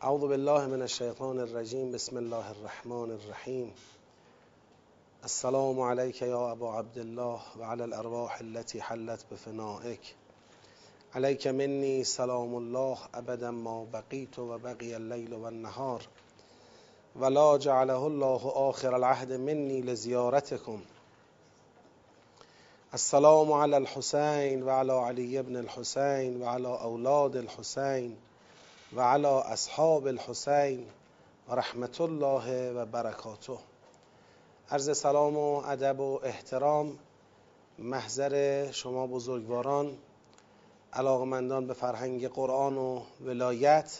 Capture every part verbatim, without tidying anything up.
اعوذ بالله من الشیطان الرجیم. بسم الله الرحمن الرحیم. السلام علیک یا ابا عبدالله و علی الارواح التي حلت بفنائک. علیک منی سلام الله ابدا ما بقیت و بقی اللیل و النهار ولا جعله الله آخر العهد منی لزیارتکم. السلام علی الحسین و علی علی ابن الحسین و علی اولاد الحسین و علی اصحاب الحسین و رحمت الله و برکاته. عرض سلام و ادب و احترام محضر شما بزرگواران، علاقمندان به فرهنگ قرآن و ولایت.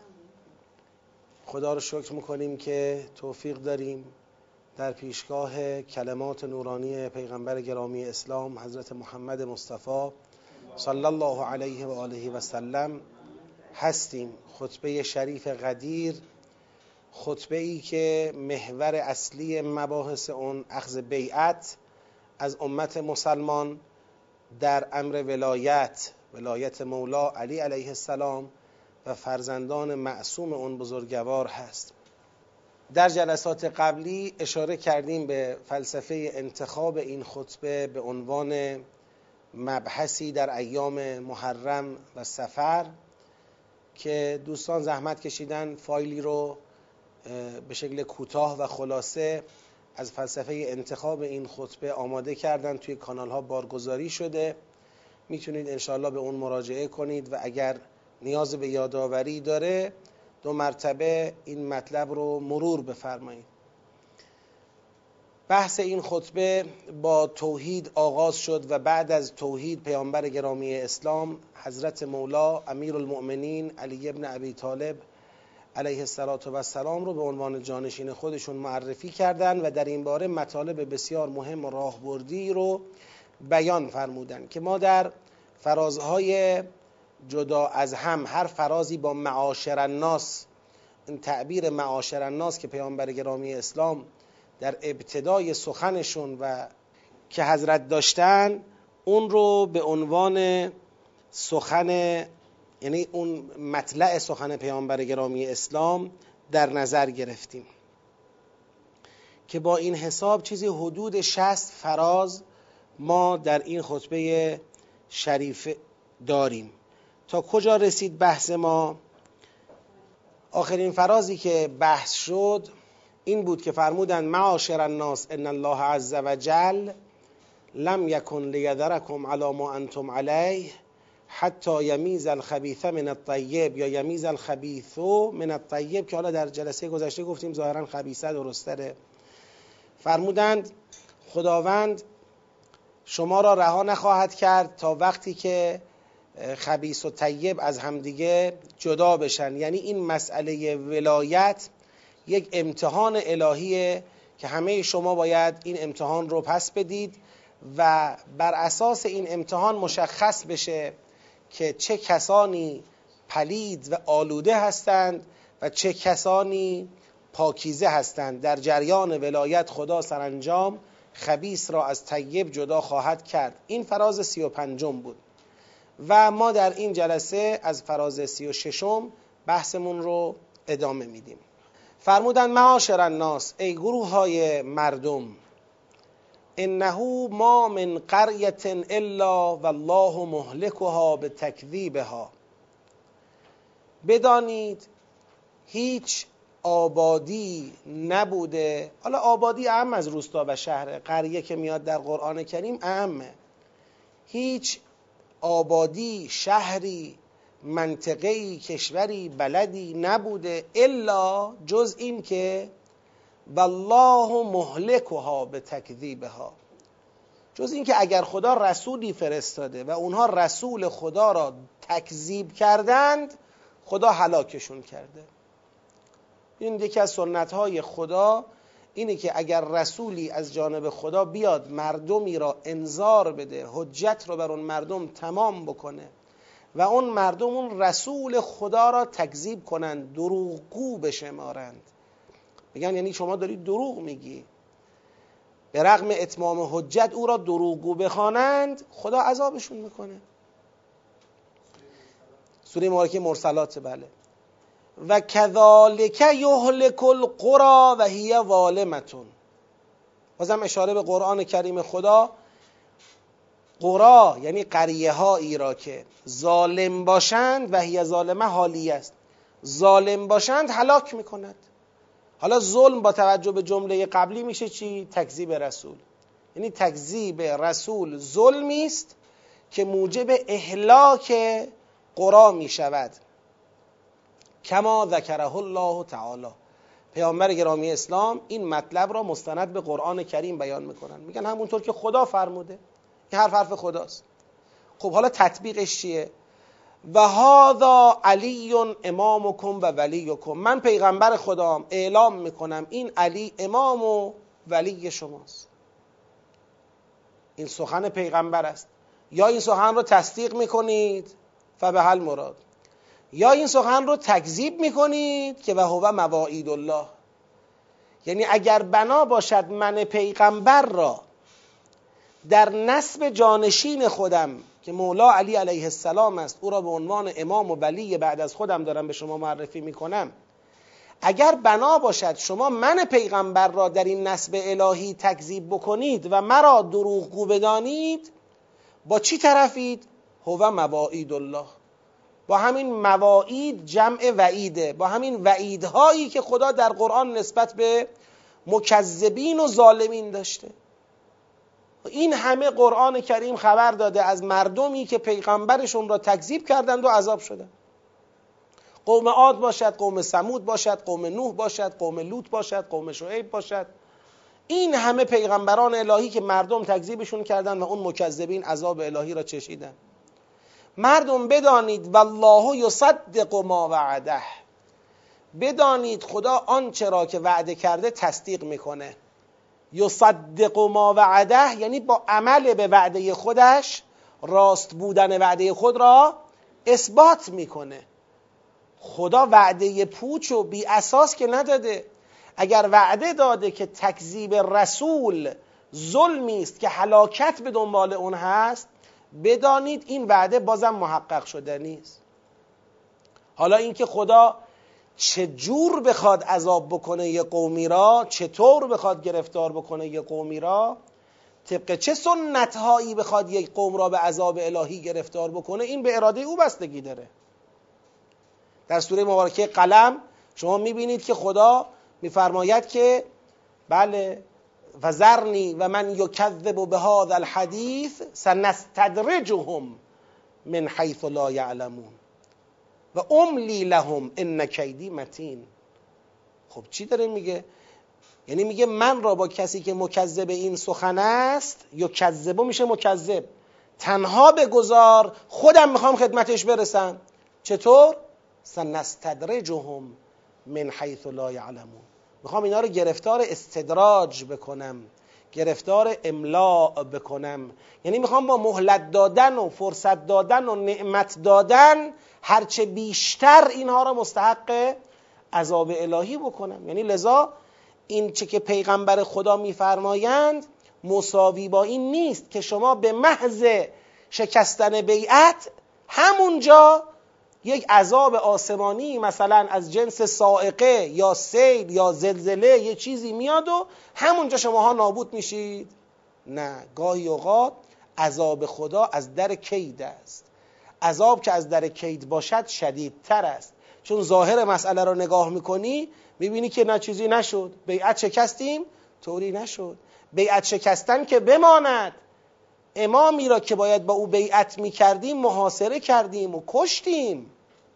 خدا رو شکر میکنیم که توفیق داریم در پیشگاه کلمات نورانی پیغمبر گرامی اسلام حضرت محمد مصطفی صلی الله علیه و آله و سلم هستیم. خطبه شریف قدیر، خطبه ای که محور اصلی مباحث اون اخذ بیعت از امت مسلمان در امر ولایت ولایت مولا علی علیه السلام و فرزندان معصوم اون بزرگوار هست. در جلسات قبلی اشاره کردیم به فلسفه انتخاب این خطبه به عنوان مبحثی در ایام محرم و صفر که دوستان زحمت کشیدن فایلی رو به شکل کوتاه و خلاصه از فلسفه انتخاب این خطبه آماده کردن، توی کانال ها بارگذاری شده. میتونید انشاءالله به اون مراجعه کنید و اگر نیاز به یادآوری داره دو مرتبه این مطلب رو مرور بفرمایید. بحث این خطبه با توحید آغاز شد و بعد از توحید پیامبر گرامی اسلام حضرت مولا امیرالمؤمنین علی ابن ابی طالب علیه السلام رو به عنوان جانشین خودشون معرفی کردند و در این باره مطالب بسیار مهم و راهبردی رو بیان فرمودند که ما در فرازهای جدا از هم، هر فرازی با معاشر الناس، این تعبیر معاشر الناس که پیامبر گرامی اسلام در ابتدای سخنشون و که حضرت داشتن، اون رو به عنوان سخن، یعنی اون مطلع سخن پیامبر گرامی اسلام در نظر گرفتیم که با این حساب چیزی حدود شصت فراز ما در این خطبه شریف داریم. تا کجا رسید بحث ما؟ آخرین فرازی که بحث شد این بود که فرمودند معاشر الناس ان الله عز وجل لم یکن لیذرکم علی ما انتم علیه حتی یمیز الخبیث من الطیب یا یمیز الخبیث من الطیب، که حالا در جلسه گذشته گفتیم ظاهرا خبیثه درستره. فرمودند خداوند شما را رها نخواهد کرد تا وقتی که خبیث و طیب از همدیگه جدا بشن. یعنی این مسئله ولایت یک امتحان الهیه که همه شما باید این امتحان رو پس بدید و بر اساس این امتحان مشخص بشه که چه کسانی پلید و آلوده هستند و چه کسانی پاکیزه هستند. در جریان ولایت خدا سرانجام خبیث را از طیب جدا خواهد کرد. این فراز سی و پنجم بود و ما در این جلسه از فراز سی و ششم بحثمون رو ادامه میدیم. فرمودند معاشر الناس، ای گروه های مردم، انه ما من قریة الا والله مهلكها بتکذیبها. بدانید هیچ آبادی نبوده، حالا آبادی اعم از روستا و شهر، قریه که میاد در قرآن کریم اعمه، هیچ آبادی، شهری، منطقه‌ای، کشوری، بلدی نبوده الا جز این که والله مهلكها بتکذیبها، جز این که اگر خدا رسولی فرستاده و اونها رسول خدا را تکذیب کردند خدا هلاکشون کرده. این یکی از سنت‌های خدا اینه که اگر رسولی از جانب خدا بیاد مردمی را انذار بده، حجت رو بر اون مردم تمام بکنه و اون مردم اون رسول خدا را تکذیب کنند، دروغگو بشمارند، میگن یعنی شما داری دروغ میگی، به رغم اتمام حجت او را دروغگو بخوانند، خدا عذابشون میکنه. سوره مبارکه مرسلات. بله. و کذالک یهلک القری و هی ظالمة. بازم اشاره به قرآن کریم خدا. قرا یعنی قریه هایی را که ظالم باشند، و هی ظالمه حالی است، ظالم باشند هلاک میکند. حالا ظلم با توجه به جمله قبلی میشه چی؟ تکذیب رسول. یعنی تکذیب رسول ظلمی است که موجب اهلاک قرا میشود. کما ذکره الله تعالی. پیامبر گرامی اسلام این مطلب را مستند به قرآن کریم بیان میکنن، میگن همونطور که خدا فرموده. این حرف حرف خداست. خب حالا تطبیقش چیه؟ و هذا علی امامکم و ولیکم. من پیغمبر خدام اعلام میکنم این علی امام و ولی شماست. این سخن پیغمبر است. یا این سخن رو تصدیق میکنید فبهل مراد، یا این سخن رو تکذیب میکنید که و هو مواعید الله. یعنی اگر بنا باشد من پیغمبر را در نسب جانشین خودم که مولا علی علیه السلام است، او را به عنوان امام و ولی بعد از خودم دارم به شما معرفی میکنم، اگر بنا باشد شما من پیغمبر را در این نسب الهی تکذیب بکنید و مرا دروغگو بدانید، با چی طرفید؟ هو مواعید الله. با همین مواعید جمع وعیده، با همین وعیدهایی که خدا در قرآن نسبت به مکذبین و ظالمین داشته. این همه قرآن کریم خبر داده از مردمی که پیغمبرشون را تکذیب کردند و عذاب شدند. قوم عاد باشد، قوم ثمود باشد، قوم نوح باشد، قوم لوط باشد، قوم شعیب باشد. این همه پیغمبران الهی که مردم تکذیبشون کردند و اون مکذبین عذاب الهی را چشیدند. مردم بدانید والله یصدق ما وعده. بدانید خدا آنچه را که وعده کرده تصدیق میکنه. یصدق ما وعده یعنی با عمل به وعده خودش راست بودن وعده خود را اثبات میکنه. خدا وعده پوچ و بی اساس که نداده. اگر وعده داده که تکذیب رسول ظلمی است که هلاکت به دنبال اون هست، بدانید این وعده بازم محقق شده نیست. حالا اینکه خدا چه جور بخواد عذاب بکنه یه قومی را، چطور بخواد گرفتار بکنه یه قومی را، طبق چه سنت هایی بخواد یک قوم را به عذاب الهی گرفتار بکنه، این به اراده او بستگی داره. در سوره مبارکه قلم شما میبینید که خدا میفرماید که بله فذرنی و من یکذب بهذا الحدیث سنستدرجهم من حیث لا یعلمون و املی لهم ان کیدی متین. خب چی داره میگه؟ یعنی میگه من را با کسی که مکذب این سخن است، یکذبه میشه مکذب، تنها بگذار، خودم میخوام خدمتش برسم. چطور؟ سنستدرجهم من حیث لا یعلمون. میخوام اینا رو گرفتار استدراج بکنم، گرفتار املاء بکنم. یعنی میخوام با مهلت دادن و فرصت دادن و نعمت دادن هرچه بیشتر اینها را مستحق عذاب الهی بکنم. یعنی لذا این چه که پیغمبر خدا میفرمایند مساوی با این نیست که شما به محض شکستن بیعت همونجا یک عذاب آسمانی مثلا از جنس صاعقه یا سیل یا زلزله یه چیزی میاد و همونجا شماها نابود میشید. نه، گاهی اوقات عذاب خدا از در کید است. عذاب که از در کید باشد شدیدتر است، چون ظاهر مسئله رو نگاه میکنی میبینی که نه چیزی نشد، بیعت شکستیم، طوری نشد. بیعت شکستن که بماند، امامی را که باید با او بیعت میکردیم محاصره کردیم و کشتیم.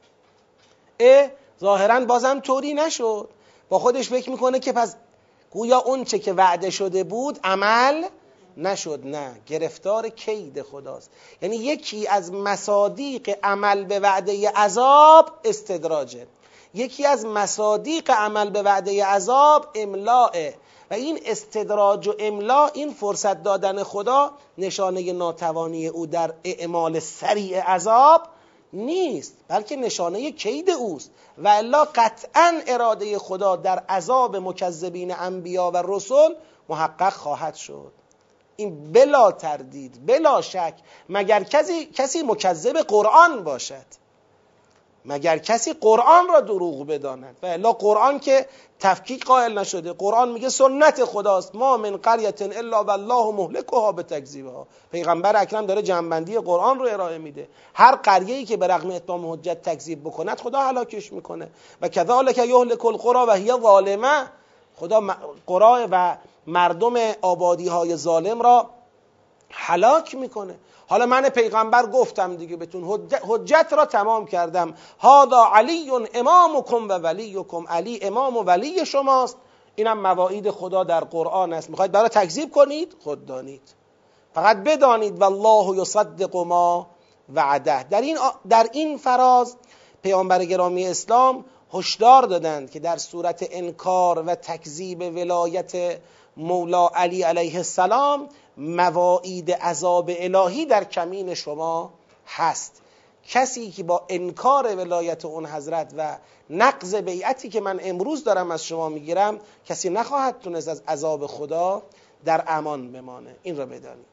اه ظاهرا بازم طوری نشد. با خودش فکر میکنه که پس گویا اون چه که وعده شده بود عمل نشد. نه، گرفتار کید خداست. یعنی یکی از مصادیق عمل به وعده عذاب استدراجه، یکی از مصادیق عمل به وعده عذاب املاءه. و این استدراج و املا، این فرصت دادن خدا، نشانه ناتوانی او در اعمال سریع عذاب نیست، بلکه نشانه کید اوست. و الا قطعا اراده خدا در عذاب مکذبین انبیا و رسل محقق خواهد شد. این بلا تردید، بلا شک، مگر کسی کسی مکذب قرآن باشد. مگر کسی قرآن را دروغ بداند؟ و الا قرآن که تفکیک قائل نشده. قرآن میگه سنت خداست، ما من قریة الا والله مهلکها بتکذیبها. پیغمبر اکرم داره جنبندی قرآن رو ارائه میده. هر قریه‌ای که به رغم اتمام حجت تکذیب بکند خدا هلاکش میکنه. و کذالک یهلک القری و هی ظالمه. خدا قرى و مردم آبادی های ظالم را هلاک میکنه. حالا من پیغمبر گفتم دیگه بهتون، حجت را تمام کردم. هذا علی امامکم و ولیکم، علی امام و ولی شماست. اینم مواعید خدا در قرآن است. میخواید برای تکذیب کنید، خود دانید، فقط بدانید والله یصدق ما وعده. در این در این فراز پیامبر گرامی اسلام هشدار دادند که در صورت انکار و تکذیب ولایت مولا علی علیه السلام مواعید عذاب الهی در کمین شما هست. کسی که با انکار ولایت اون حضرت و نقض بیعتی که من امروز دارم از شما میگیرم، کسی نخواهد تونست از عذاب خدا در امان بمانه. این را بدانید.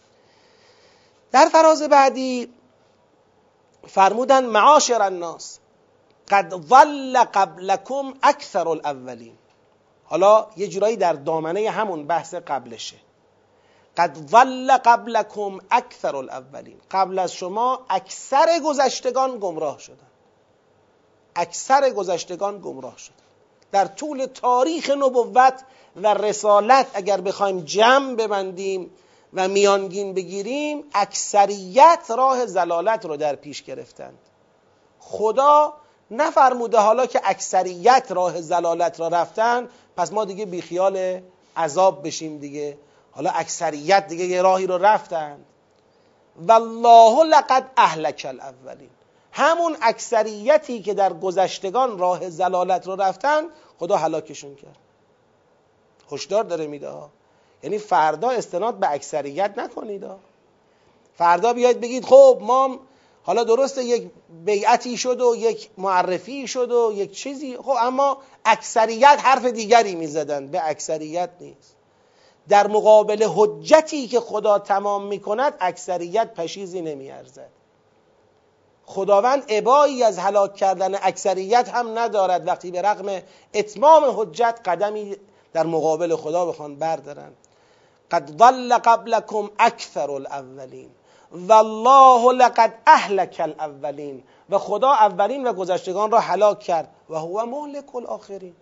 در فراز بعدی فرمودن معاشر الناس قد ضل قبلکم اکثر الاولین. حالا یه جورایی در دامنه همون بحث قبلشه. قد ضل قبلکم اکثر الاولین، قبل از شما اکثر گذشتگان گمراه شدن. اکثر گذشتگان گمراه شدن. در طول تاریخ نبوت و رسالت اگر بخوایم جمع ببندیم و میانگین بگیریم، اکثریت راه ضلالت رو در پیش گرفتند. خدا نفرموده حالا که اکثریت راه ضلالت را رفتن پس ما دیگه بیخیال عذاب بشیم دیگه. حالا اکثریت دیگه یه راهی رو رفتن. والله لقد اهلک الاولین، همون اکثریتی که در گذشتگان راه ضلالت رو رفتن خدا هلاکشون کرد. هشدار داره میده ها. یعنی فردا استناد به اکثریت نکنید ها. فردا بیاید بگید خب ما حالا درسته یک بیعتی شد و یک معرفی شد و یک چیزی، خب اما اکثریت حرف دیگری میزدن. به اکثریت نیست. در مقابل حجتی که خدا تمام میکند اکثریت پشیزی نمیارزد. خداوند ابایی از هلاک کردن اکثریت هم ندارد وقتی به رغم اتمام حجت قدمی در مقابل خدا بخوان بردارن. قد ضل قبلکم اکثر الاولین والله لقد اهلک الاولین، و خدا اولین و گذشتگان را هلاک کرد. و هو مهلک الاخرین.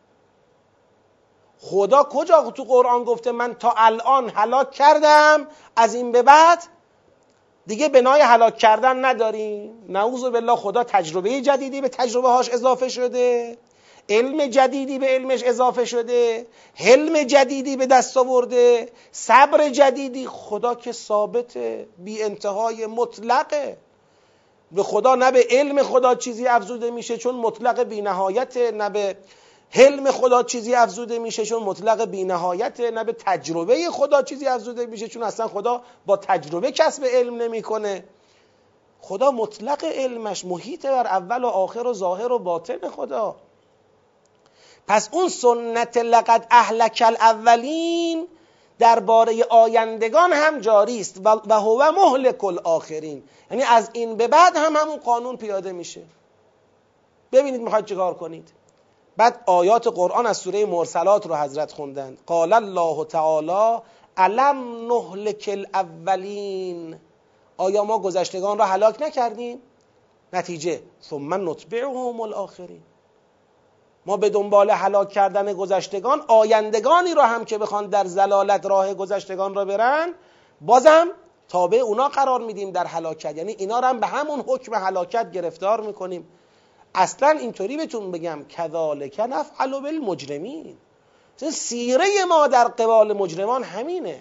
خدا کجا تو قرآن گفته من تا الان هلاک کردم، از این به بعد دیگه بنای هلاک کردن نداریم؟ نعوذ بالله. خدا تجربه جدیدی به تجربه هاش اضافه شده، علم جدیدی به علمش اضافه شده، حلم جدیدی به دست آورده، صبر جدیدی. خدا که ثابت بی انتهای مطلقه. به خدا نه به علم خدا چیزی افزوده میشه چون مطلق بی نهایته، نه به حلم خدا چیزی افزوده میشه چون مطلق بی نهایته، نه به تجربه خدا چیزی افزوده میشه چون اصلا خدا با تجربه کسب علم نمیکنه. خدا مطلق علمش محیط بر اول و آخر و ظاهر و باطن خدا. پس اون سنت لقد اهلک الاولین درباره آیندگان هم جاری است و هو مهلک الاخرین، یعنی از این به بعد هم همون قانون پیاده میشه. ببینید میخواید چیکار کنید. بعد آیات قرآن از سوره مرسلات رو حضرت خوندند. قال الله تعالی الم نهلک الاولین، آیا ما گذشتگان را هلاک نکردیم؟ نتیجه ثم نتبعهم الاخرین، ما به دنبال هلاک کردن گذشتگان آیندگانی را هم که بخوان در ضلالت راه گذشتگان را برن بازم تابع اونا قرار میدیم در هلاکت. یعنی اینا را هم به همون حکم هلاکت گرفتار میکنیم. اصلا اینطوری بهتون بگم کذالک نفعل بالمجرمین، سیره ما در قبال مجرمان همینه.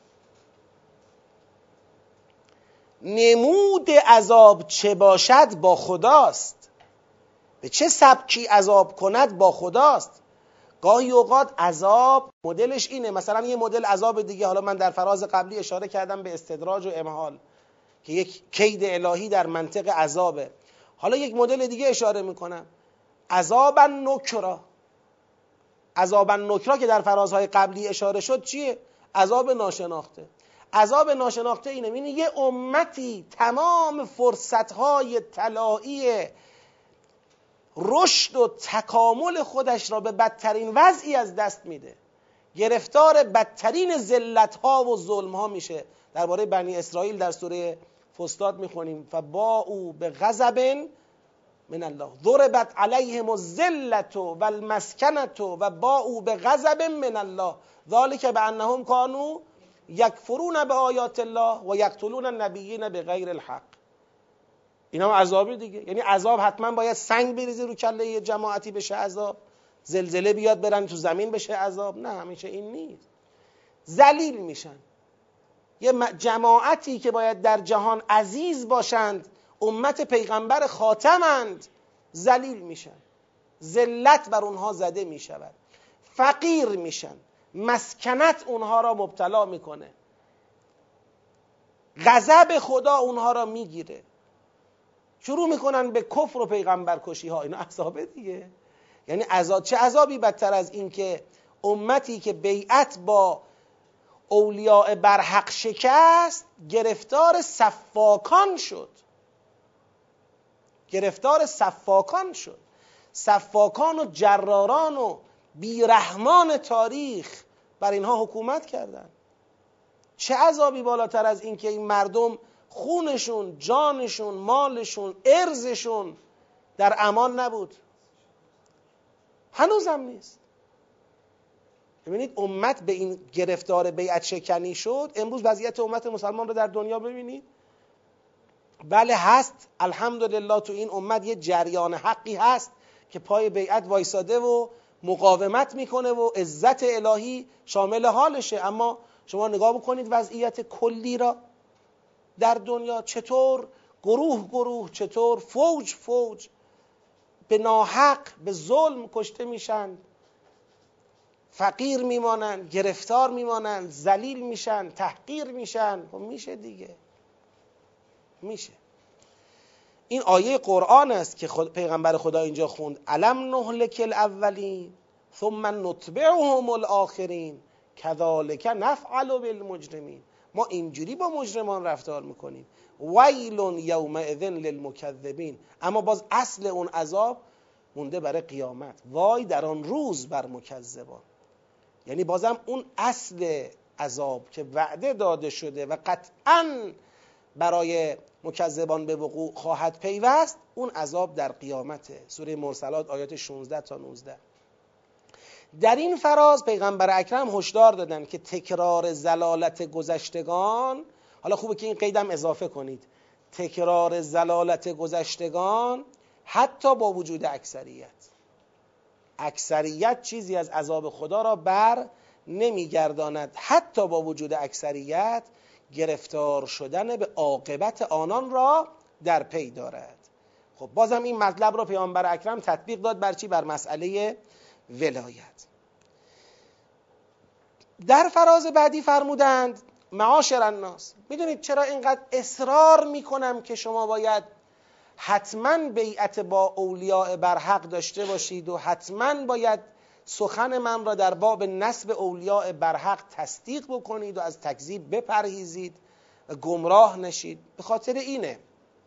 نمود عذاب چه باشد با خداست، به چه سبکی عذاب کند با خداست. گاهی اوقات عذاب مدلش اینه، مثلا یه مدل عذاب دیگه، حالا من در فراز قبلی اشاره کردم به استدراج و امهال که یک کید الهی در منطق عذابه. حالا یک مدل دیگه اشاره میکنم، عذاب نکرا. عذاب نکرا که در فرازهای قبلی اشاره شد چیه؟ عذاب ناشناخته. عذاب ناشناخته اینه، یعنی یه امتی تمام فرصتهای طلایی رشد و تکامل خودش را به بدترین وضعی از دست میده، گرفتار بدترین ذلت‌ها و ظلم‌ها میشه. درباره بنی اسرائیل در سوره فستاد میخونیم فباءوا بغضب من الله ضربت علیهم الذلة والمسکنة و باءوا بغضب من الله ذلک بانهم كانوا یکفرون بآیات الله و یقتلون النبیین بغیر الحق. اینا هم عذابی دیگه، یعنی عذاب حتما باید سنگ بریزی رو کله یه جماعتی بشه عذاب، زلزله بیاد برن تو زمین بشه عذاب. نه، همیشه این نیست. ذلیل میشن. یه جماعتی که باید در جهان عزیز باشند، امت پیغمبر خاتمند، ذلیل میشن، ذلت بر اونها زده میشود، فقیر میشن، مسکنت اونها را مبتلا میکنه، غضب خدا اونها را میگیره، شروع میکنن به کفر و پیغمبر کشی ها. اینا عذابه دیگه. یعنی عذاب، چه عذابی بدتر از این که امتی که بیعت با اولیاء برحق شکست گرفتار سفاکان شد، گرفتار سفاکان شد. سفاکان و جراران و بیرحمان تاریخ بر اینها حکومت کردن. چه عذابی بالاتر از این که این مردم خونشون، جانشون، مالشون، ارزشون در امان نبود؟ هنوزم نیست. ببینید امت به این گرفتار بیعت شکنی شد. امروز وضعیت امت مسلمان رو در دنیا ببینید. بله هست، الحمدلله تو این امت یه جریان حقی هست که پای بیعت وایساده و مقاومت میکنه و عزت الهی شامل حالشه. اما شما نگاه بکنید وضعیت کلی را در دنیا، چطور گروه گروه، چطور فوج فوج به ناحق، به ظلم کشته میشن، فقیر میمانن، گرفتار میمانن، ذلیل میشن، تحقیر میشن. خب میشه دیگه، میشه. این آیه قرآن است که خود پیغمبر خدا اینجا خوند الم نهلک الاولین ثم نتبعهم الاخرین کذالک نفعل بالمجرمین. ما اینجوری با مجرمان رفتار میکنیم. ویل یومئذ للمکذبین. اما باز اصل اون عذاب مونده برای قیامت. وای در آن روز بر مکذبان. یعنی بازم اون اصل عذاب که وعده داده شده و قطعاً برای مکذبان به وقوع خواهد پیوست، اون عذاب در قیامته. سوره مرسلات آیات شانزده تا نوزده. در این فراز پیغمبر اکرم هشدار دادن که تکرار زلالت گذشتگان، حالا خوبه که این قیدم اضافه کنید، تکرار زلالت گذشتگان حتی با وجود اکثریت، اکثریت چیزی از عذاب خدا را بر نمیگرداند. حتی با وجود اکثریت گرفتار شدن به عاقبت آنان را در پی دارد. خب بازم این مطلب را پیامبر اکرم تطبیق داد بر چی؟ بر مسئله ولایت. در فراز بعدی فرمودند معاشر الناس. میدونید چرا اینقدر اصرار میکنم که شما باید حتما بیعت با اولیاء برحق داشته باشید و حتما باید سخن من را در باب نسب اولیاء برحق تصدیق بکنید و از تکذیب بپرهیزید و گمراه نشید؟ به خاطر اینه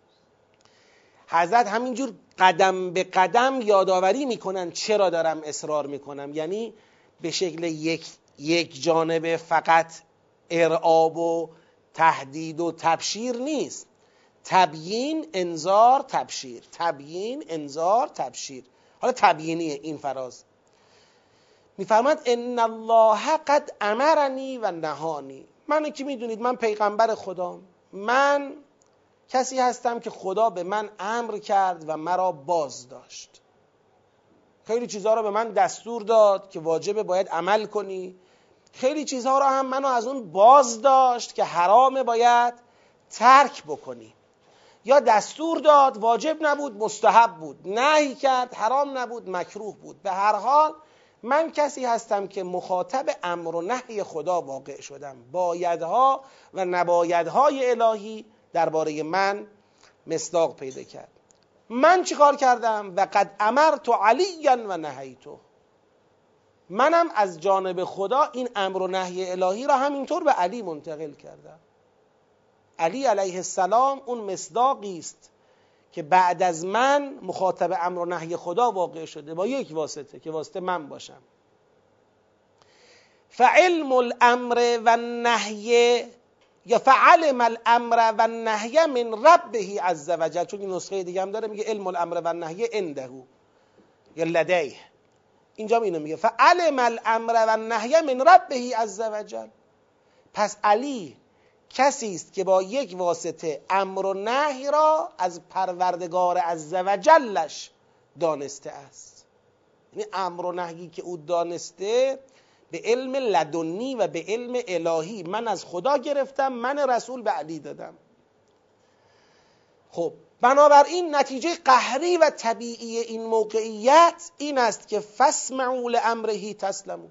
حضرت همینجور قدم به قدم یادآوری میکنن چرا دارم اصرار میکنم. یعنی به شکل یک یک جانبه فقط ارعاب و تهدید و تبشیر نیست. تبیین، انذار، تبشیر، تبیین، انذار، تبشیر. حالا تبیینیه این فراز. میفرماد ان الله قد امرنی و نهانی. من که میدونید من پیغمبر خدام، من کسی هستم که خدا به من امر کرد و مرا باز داشت. خیلی چیزها را به من دستور داد که واجبه باید عمل کنی، خیلی چیزها را هم منو از اون باز داشت که حرامه باید ترک بکنی. یا دستور داد واجب نبود مستحب بود، نهی کرد حرام نبود مکروه بود. به هر حال من کسی هستم که مخاطب امر و نهی خدا واقع شدم. بایدها و نبایدهای الهی درباره من مصداق پیدا کرد. من چی کار کردم؟ و قد امرت علیا و نهیته. منم از جانب خدا این امر و نهی الهی را همینطور به علی منتقل کردم. علی علیه السلام اون مصداقی است که بعد از من مخاطب امر و نهی خدا واقع شده با یک واسطه که واسطه من باشم. فعلم الامر و النهی یا فعلم الامر و النهی من ربه عز وجل، چون این نسخه دیگه هم داره میگه علم الامر و النهی عنده یا لدیه، اینجا اینو میگه فعلم الامر و النهی من ربه عز وجل. پس علی کسی است که با یک واسطه امر و نهی را از پروردگار عز وجلش دانسته است. یعنی امر و نهی که او دانسته به علم لدنی و به علم الهی، من از خدا گرفتم، من رسول به علی دادم. خب بنابراین نتیجه قهری و طبیعی این موقعیت این است که فاسمعوا لامره تسلموا.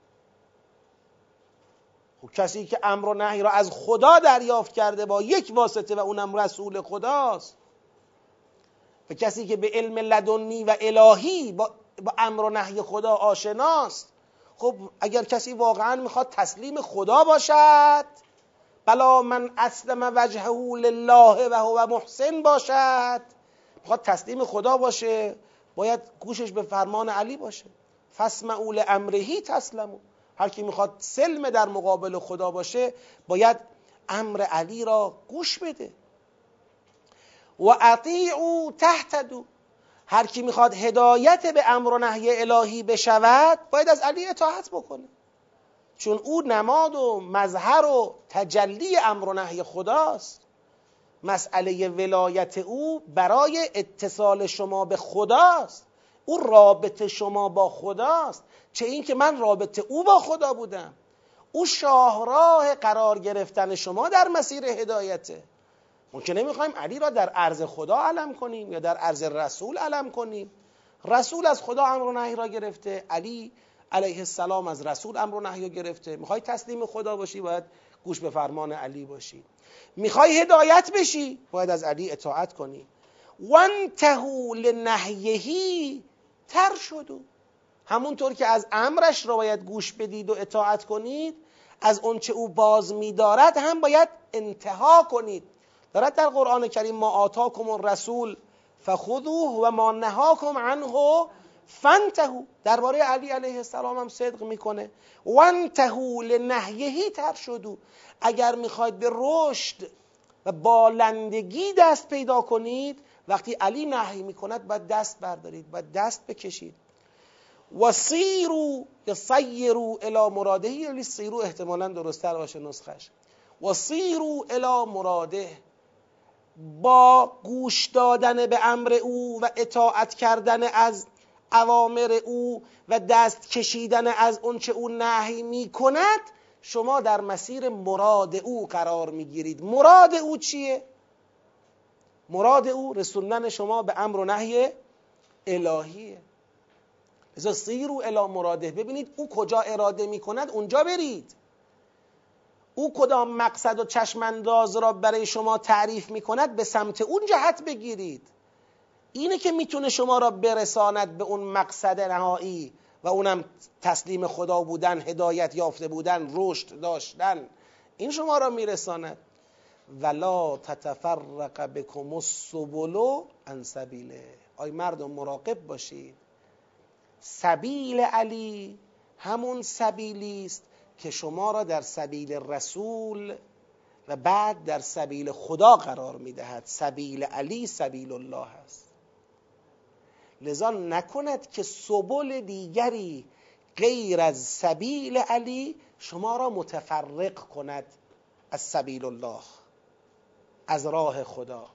خب کسی که امر و نهی را از خدا دریافت کرده با یک واسطه و اونم رسول خداست، و کسی که به علم لدنی و الهی با, با امر و نهی خدا آشناست، خب اگر کسی واقعا میخواد تسلیم خدا باشد، بلا من اسلم وجهه لله و هو محسن باشد، میخواد تسلیم خدا باشه، باید گوشش به فرمان علی باشه. فاسمعوا لامره تسلموا. هر کی میخواد سلم در مقابل خدا باشه باید امر علی را گوش بده. و اطیعوا تهتدوا. هر کی میخواد هدایت به امر و نهی الهی بشود باید از علی اطاعت بکنه، چون او نماد و مظهر و تجلی امر و نهی خداست. مسئله ولایت او برای اتصال شما به خداست، او رابطه شما با خداست، چه این که من رابطه او با خدا بودم. او شاهراه قرار گرفتن شما در مسیر هدایته. ممکنه میخوایم علی را در عرض خدا علم کنیم یا در عرض رسول علم کنیم. رسول از خدا امر و نهی را گرفته، علی علیه السلام از رسول امر و نهی را گرفته. میخوای تسلیم خدا باشی باید گوش به فرمان علی باشی، میخوای هدایت بشی باید از علی اطاعت کنی. وانتهوا لنهیه ترشدوا. همونطور که از امرش را باید گوش بدید و اطاعت کنید، از اونچه او باز می‌دارد هم باید انتها کنید. دارد در قرآن کریم ما آتاکم الرسول فخذوه و ما نهاکم عنه فانتهوا. درباره علی علیه السلام هم صدق میکنه. وانتهوا لنهیه ترشدوا. اگر میخواید به رشد و بالندگی دست پیدا کنید، وقتی علی نهی میکند باید دست بردارید، باید دست بکشید. و سیروا یا سیروا الی مراده، یا سیروا احتمالاً درست‌تر باشه نسخش. و سیروا الی مراده، با گوش دادن به امر او و اطاعت کردن از اوامر او و دست کشیدن از اونچه او نهی می کند شما در مسیر مراد او قرار می گیرید. مراد او چیه؟ مراد او رسوندن شما به امر و نهی الهیه. لذا سیروا الی مراده، ببینید او کجا اراده می کند اونجا برید. او کدام مقصد و چشم انداز را برای شما تعریف می کند به سمت اون جهت بگیرید. اینه که میتونه شما را برساند به اون مقصد نهایی و اونم تسلیم خدا بودن، هدایت یافته بودن، رشد داشتن. این شما را میرساند. ولا تتفرق بكم السبل عن سبیله. آی مردم مراقب باشید، سبیل علی همون سبیلی است که شما را در سبیل رسول و بعد در سبیل خدا قرار میدهد. سبیل علی سبیل الله است. لذا نکند که سبل دیگری غیر از سبیل علی شما را متفرق کند از سبیل الله، از راه خدا.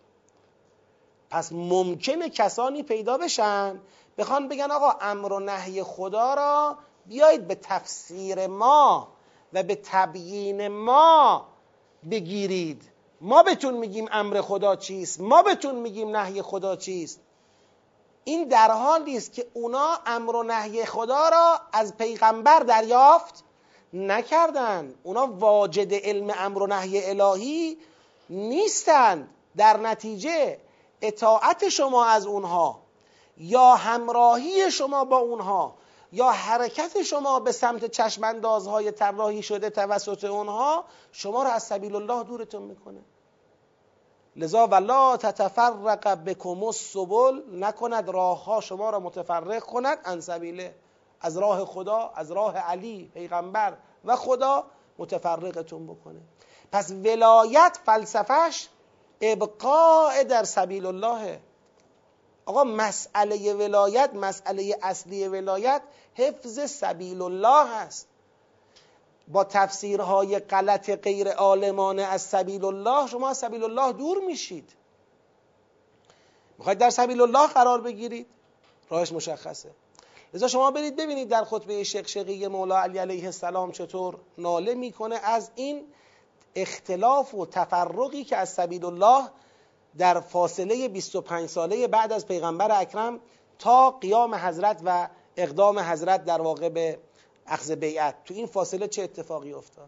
پس ممکنه کسانی پیدا بشن بخوان بگن آقا امر و نهی خدا را بیایید به تفسیر ما و به تبیین ما بگیرید، ما بهتون میگیم امر خدا چیست، ما بهتون میگیم نهی خدا چیست. این در حالی است که اونا امر و نهی خدا را از پیغمبر دریافت نکردند. اونا واجد علم امر و نهی الهی نیستند. در نتیجه اطاعت شما از اونها یا همراهی شما با اونها یا حرکت شما به سمت چشماندازهای طراحی شده توسط اونها شما را از سبیل الله دورتون میکنه. لذا ولا تتفرق بکم السبل، نکند راه ها شما را متفرق کند، عن سبیله، از راه خدا، از راه علی پیغمبر و خدا متفرقتون بکنه. پس ولایت فلسفهش ابقاء در سبیل الله. آقا مسئله ولایت، مسئله اصلی ولایت حفظ سبیل الله هست. با تفسیرهای غلط غیر عالمانه از سبیل الله شما از سبیل الله دور میشید. میخواید در سبیل الله قرار بگیرید، راهش مشخصه. لذا شما برید ببینید در خطبه شقشقی مولا علی علیه السلام چطور ناله میکنه از این اختلاف و تفرقی که از سبیل الله در فاصله بیست و پنج ساله بعد از پیغمبر اکرم تا قیام حضرت و اقدام حضرت در واقع به اخذ بیعت، تو این فاصله چه اتفاقی افتاد؟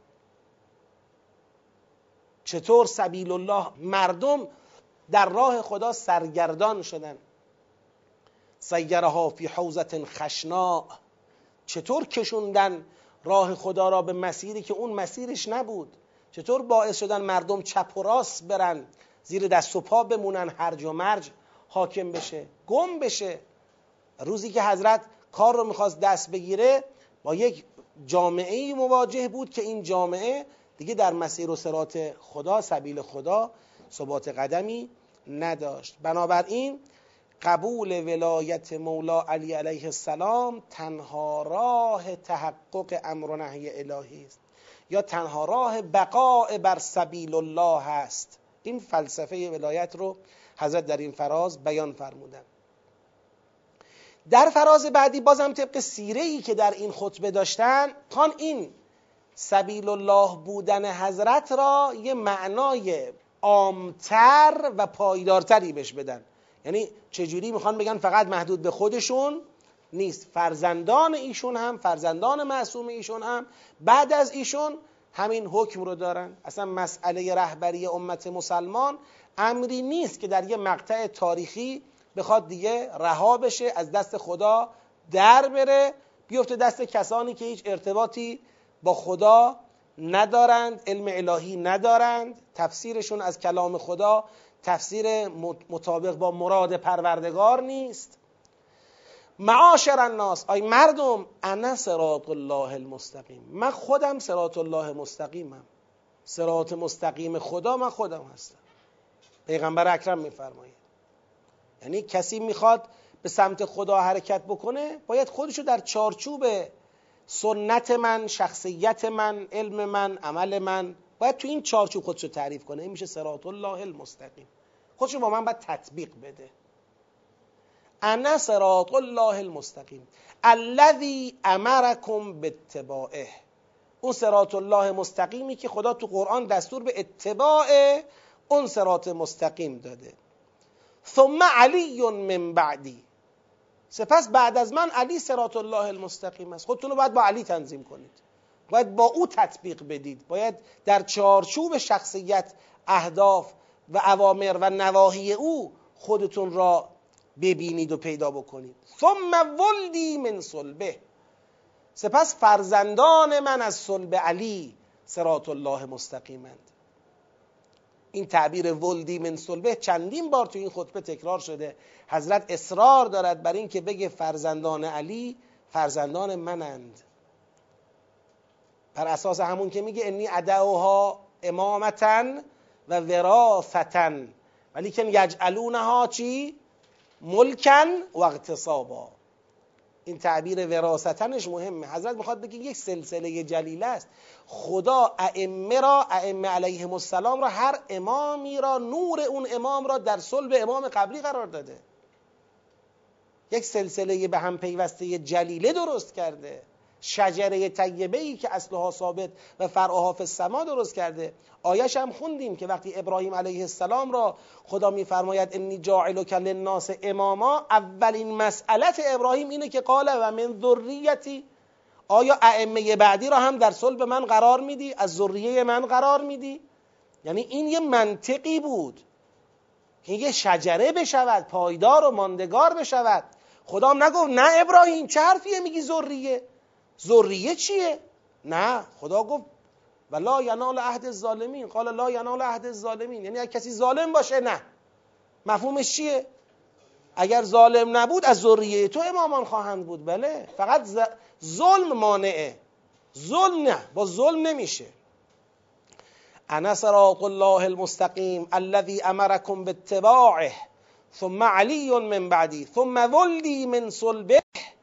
چطور سبیل الله مردم در راه خدا سرگردان شدن؟ سیرها فی حوزة خشناء، چطور کشوندن راه خدا را به مسیری که اون مسیرش نبود؟ چطور باعث شدن مردم چپ و راست برن، زیر دست و پا بمونن، هرج و مرج حاکم بشه، گم بشه؟ روزی که حضرت کار رو میخواست دست بگیره با یک جامعه مواجه بود که این جامعه دیگه در مسیر و صراط خدا، سبیل خدا ثبات قدمی نداشت. بنابراین قبول ولایت مولا علی علیه السلام تنها راه تحقق امر و نهی الهی است، یا تنها راه بقاء بر سبیل الله هست. این فلسفه ولایت رو حضرت در این فراز بیان فرمودن. در فراز بعدی بازم طبق سیره‌ای که در این خطبه داشتن، خان این سبیل الله بودن حضرت را یه معنای عامتر و پایدارتری بهش بدن. یعنی چجوری میخوان بگن فقط محدود به خودشون نیست، فرزندان ایشون هم، فرزندان معصوم ایشون هم بعد از ایشون همین حکم رو دارن. اصلا مسئله رهبری امت مسلمان امری نیست که در یه مقطع تاریخی بخواد دیگه رها بشه، از دست خدا در بره، بیفته دست کسانی که هیچ ارتباطی با خدا ندارند، علم الهی ندارند، تفسیرشون از کلام خدا تفسیر مطابق با مراد پروردگار نیست. معاشر الناس، ای مردم، انا صراط الله المستقیم، من خودم صراط الله مستقیمم، صراط مستقیم خدا من خودم هستم. پیغمبر اکرم میفرماید یعنی کسی میخواد به سمت خدا حرکت بکنه باید خودشو در چارچوب سنت من، شخصیت من، علم من، عمل من، باید تو این چارچوب خودشو تعریف کنه. این میشه صراط الله المستقیم. خودشو با من باید تطبیق بده. انا صراط الله المستقیم الذی امرکم باتباعه، اون صراط الله مستقیمی که خدا تو قرآن دستور به اتباع اون صراط مستقیم داده. ثم علی من بعدی، سپس بعد از من علی صراط الله المستقیم است. خودتون رو باید با علی تنظیم کنید، باید با او تطبیق بدید، باید در چارچوب شخصیت، اهداف و اوامر و نواهی او خودتون را ببینید و پیدا بکنید. ثم ولدی من صلبه، سپس فرزندان من از صلب علی صراط الله مستقیمند. این تعبیر ولدی من صلبه چندین بار تو این خطبه تکرار شده. حضرت اصرار دارد بر این که بگه فرزندان علی فرزندان منند، بر اساس همون که میگه انی ادعوها امامتن و وراثتن ولیکن یجعلونها چی؟ ملکن و اغتصابا. این تعبیر وراثتنش مهمه. حضرت میخواد بگه یک سلسله جلیله است. خدا ائمه را، ائمه علیهم السلام را، هر امامی را، نور اون امام را در صلب امام قبلی قرار داده، یک سلسله به هم پیوسته جلیله درست کرده، شجره طیبه‌ای که اصلها ثابت و فرعها فی السما درست کرده. آیش هم خوندیم که وقتی ابراهیم علیه السلام را خدا میفرماید انی جاعلک للناس اماما، اولین مسئلت ابراهیم اینه که قال و من ذریتی، آیا ائمه بعدی را هم در صلب من قرار میدی، از ذریه من قرار میدی؟ یعنی این یه منطقی بود که یه شجره بشود، پایدار و ماندگار بشود. خدا هم نگفت نه ابراهیم چه حرفیه میگی ذریه، ذریه چیه؟ نه، خدا گفت و لا ینال عهد الظالمین. قال لا ینال عهد الظالمین، یعنی اگه کسی ظالم باشه نه. مفهومش چیه؟ اگر ظالم نبود از ذریه تو امامان خواهند بود. بله، فقط ظلم مانعه، ظلم نه، با ظلم نمیشه. انا صراط الله المستقیم الذی امرکم باتباعه ثم علی من بعدی ثم ولدی من صلبه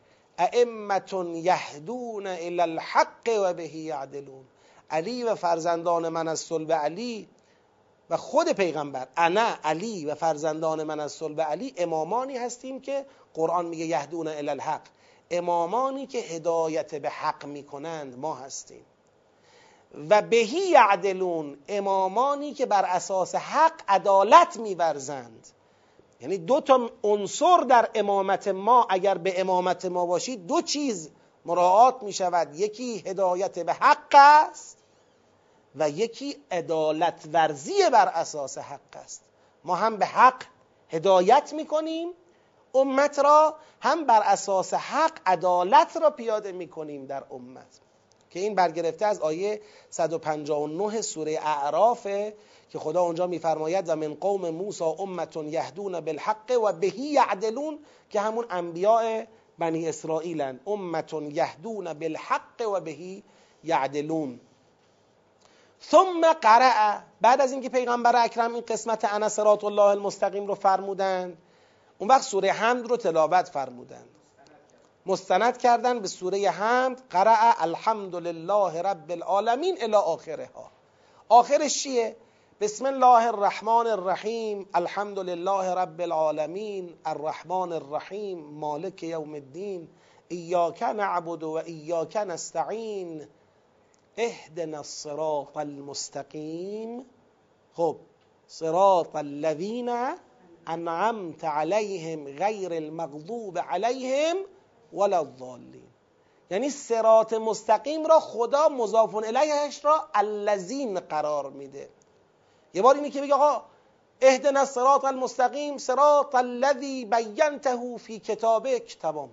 ائمة یهدون الی الحق و به یعدلون. علی و فرزندان من از صلب علی و خود پیغمبر، انا علی و فرزندان من از صلب علی، امامانی هستیم که قرآن میگه یهدون الی الحق، امامانی که هدایت به حق میکنند ما هستیم. و بهی یعدلون، امامانی که بر اساس حق عدالت میورزند. یعنی دو تا عنصر در امامت ما اگر به امامت ما باشید دو چیز مراعات می شود، یکی هدایت به حق است و یکی عدالت ورزی بر اساس حق است. ما هم به حق هدایت می کنیم امت را، هم بر اساس حق عدالت را پیاده می کنیم در امت، که این برگرفته از آیه صد و پنجاه و نه سوره اعراف که خدا اونجا میفرماید و من قوم موسی امة یهدون بالحق و بهی یعدلون، که همون انبیاء بنی اسرائیلن. امة یهدون بالحق و بهی یعدلون. ثم قرأ، بعد از اینکه پیغمبر اکرم این قسمت انا صراط الله المستقیم رو فرمودند، اون وقت سوره حمد رو تلاوت فرمودند، مستند کردن به سوره حمد. قرأ الحمد لله رب العالمین الی آخرها. آخرش چیه؟ بسم الله الرحمن الرحیم الحمد لله رب العالمین الرحمن الرحیم مالک یوم الدین ایاک نعبد و ایاک نستعین اهدنا الصراط المستقیم. خب، صراط الذین انعمت علیهم غیر المغضوب علیهم ولا الضالین. یعنی صراط مستقیم را خدا مضاف الیهش را الذین قرار میده. یه بار اینی که بگه آقا اهدنا الصراط المستقیم صراط الذی بینته فی کتابک، تمام.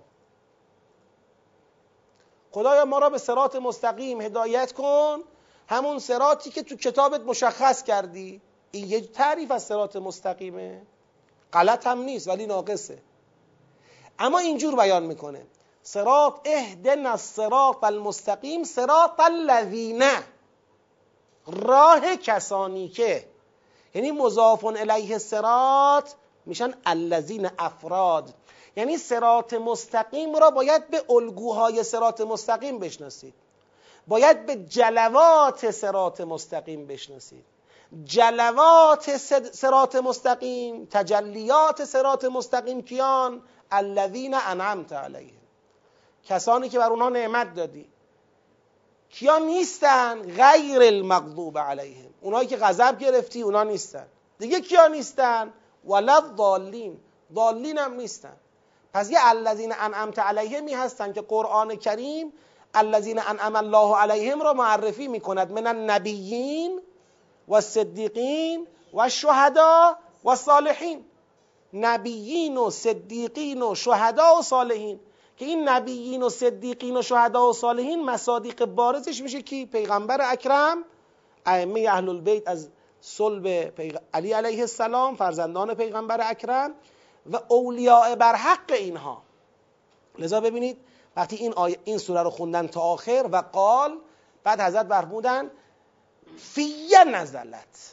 خدایا ما را به صراط مستقیم هدایت کن، همون صراطی که تو کتابت مشخص کردی. این یه تعریف از صراط مستقیمه، غلط هم نیست ولی ناقصه. اما اینجور بیان میکنه صراط اهدنا الصراط المستقیم صراط الذین، راه کسانی که، یعنی مضاف الیه صراط میشن الذین افراد. یعنی صراط مستقیم را باید به الگوهای صراط مستقیم بشناسید، باید به جلوات صراط مستقیم بشناسید. جلوات صراط مستقیم، تجلیات صراط مستقیم کیان؟ الذین انعمت علیهم، کسانی که بر اونها نعمت دادی. کیا نیستن؟ غیر المغضوب علیهم، اونایی که غضب گرفتی اونا نیستن. دیگه کیا نیستن؟ ولا الضالین، ضالین هم نیستن. پس یه الذین انعمت علیهم هستن که قرآن کریم الذین انعم الله علیهم را معرفی میکند، من النبیین و الصدیقین و الشهدا و الصالحین. نبیین و صدیقین و شهدا و صالحین، که این نبیین و صدیقین و شهدا و صالحین مصادیق بارزش میشه کی؟ پیغمبر اکرم، ائمه اهل البیت از صلب پیغ... علی علیه السلام، فرزندان پیغمبر اکرم و اولیاء برحق اینها. لذا ببینید وقتی این آیه این سوره رو خوندن تا آخر و قال، بعد حضرت فرمودن فی نزلت،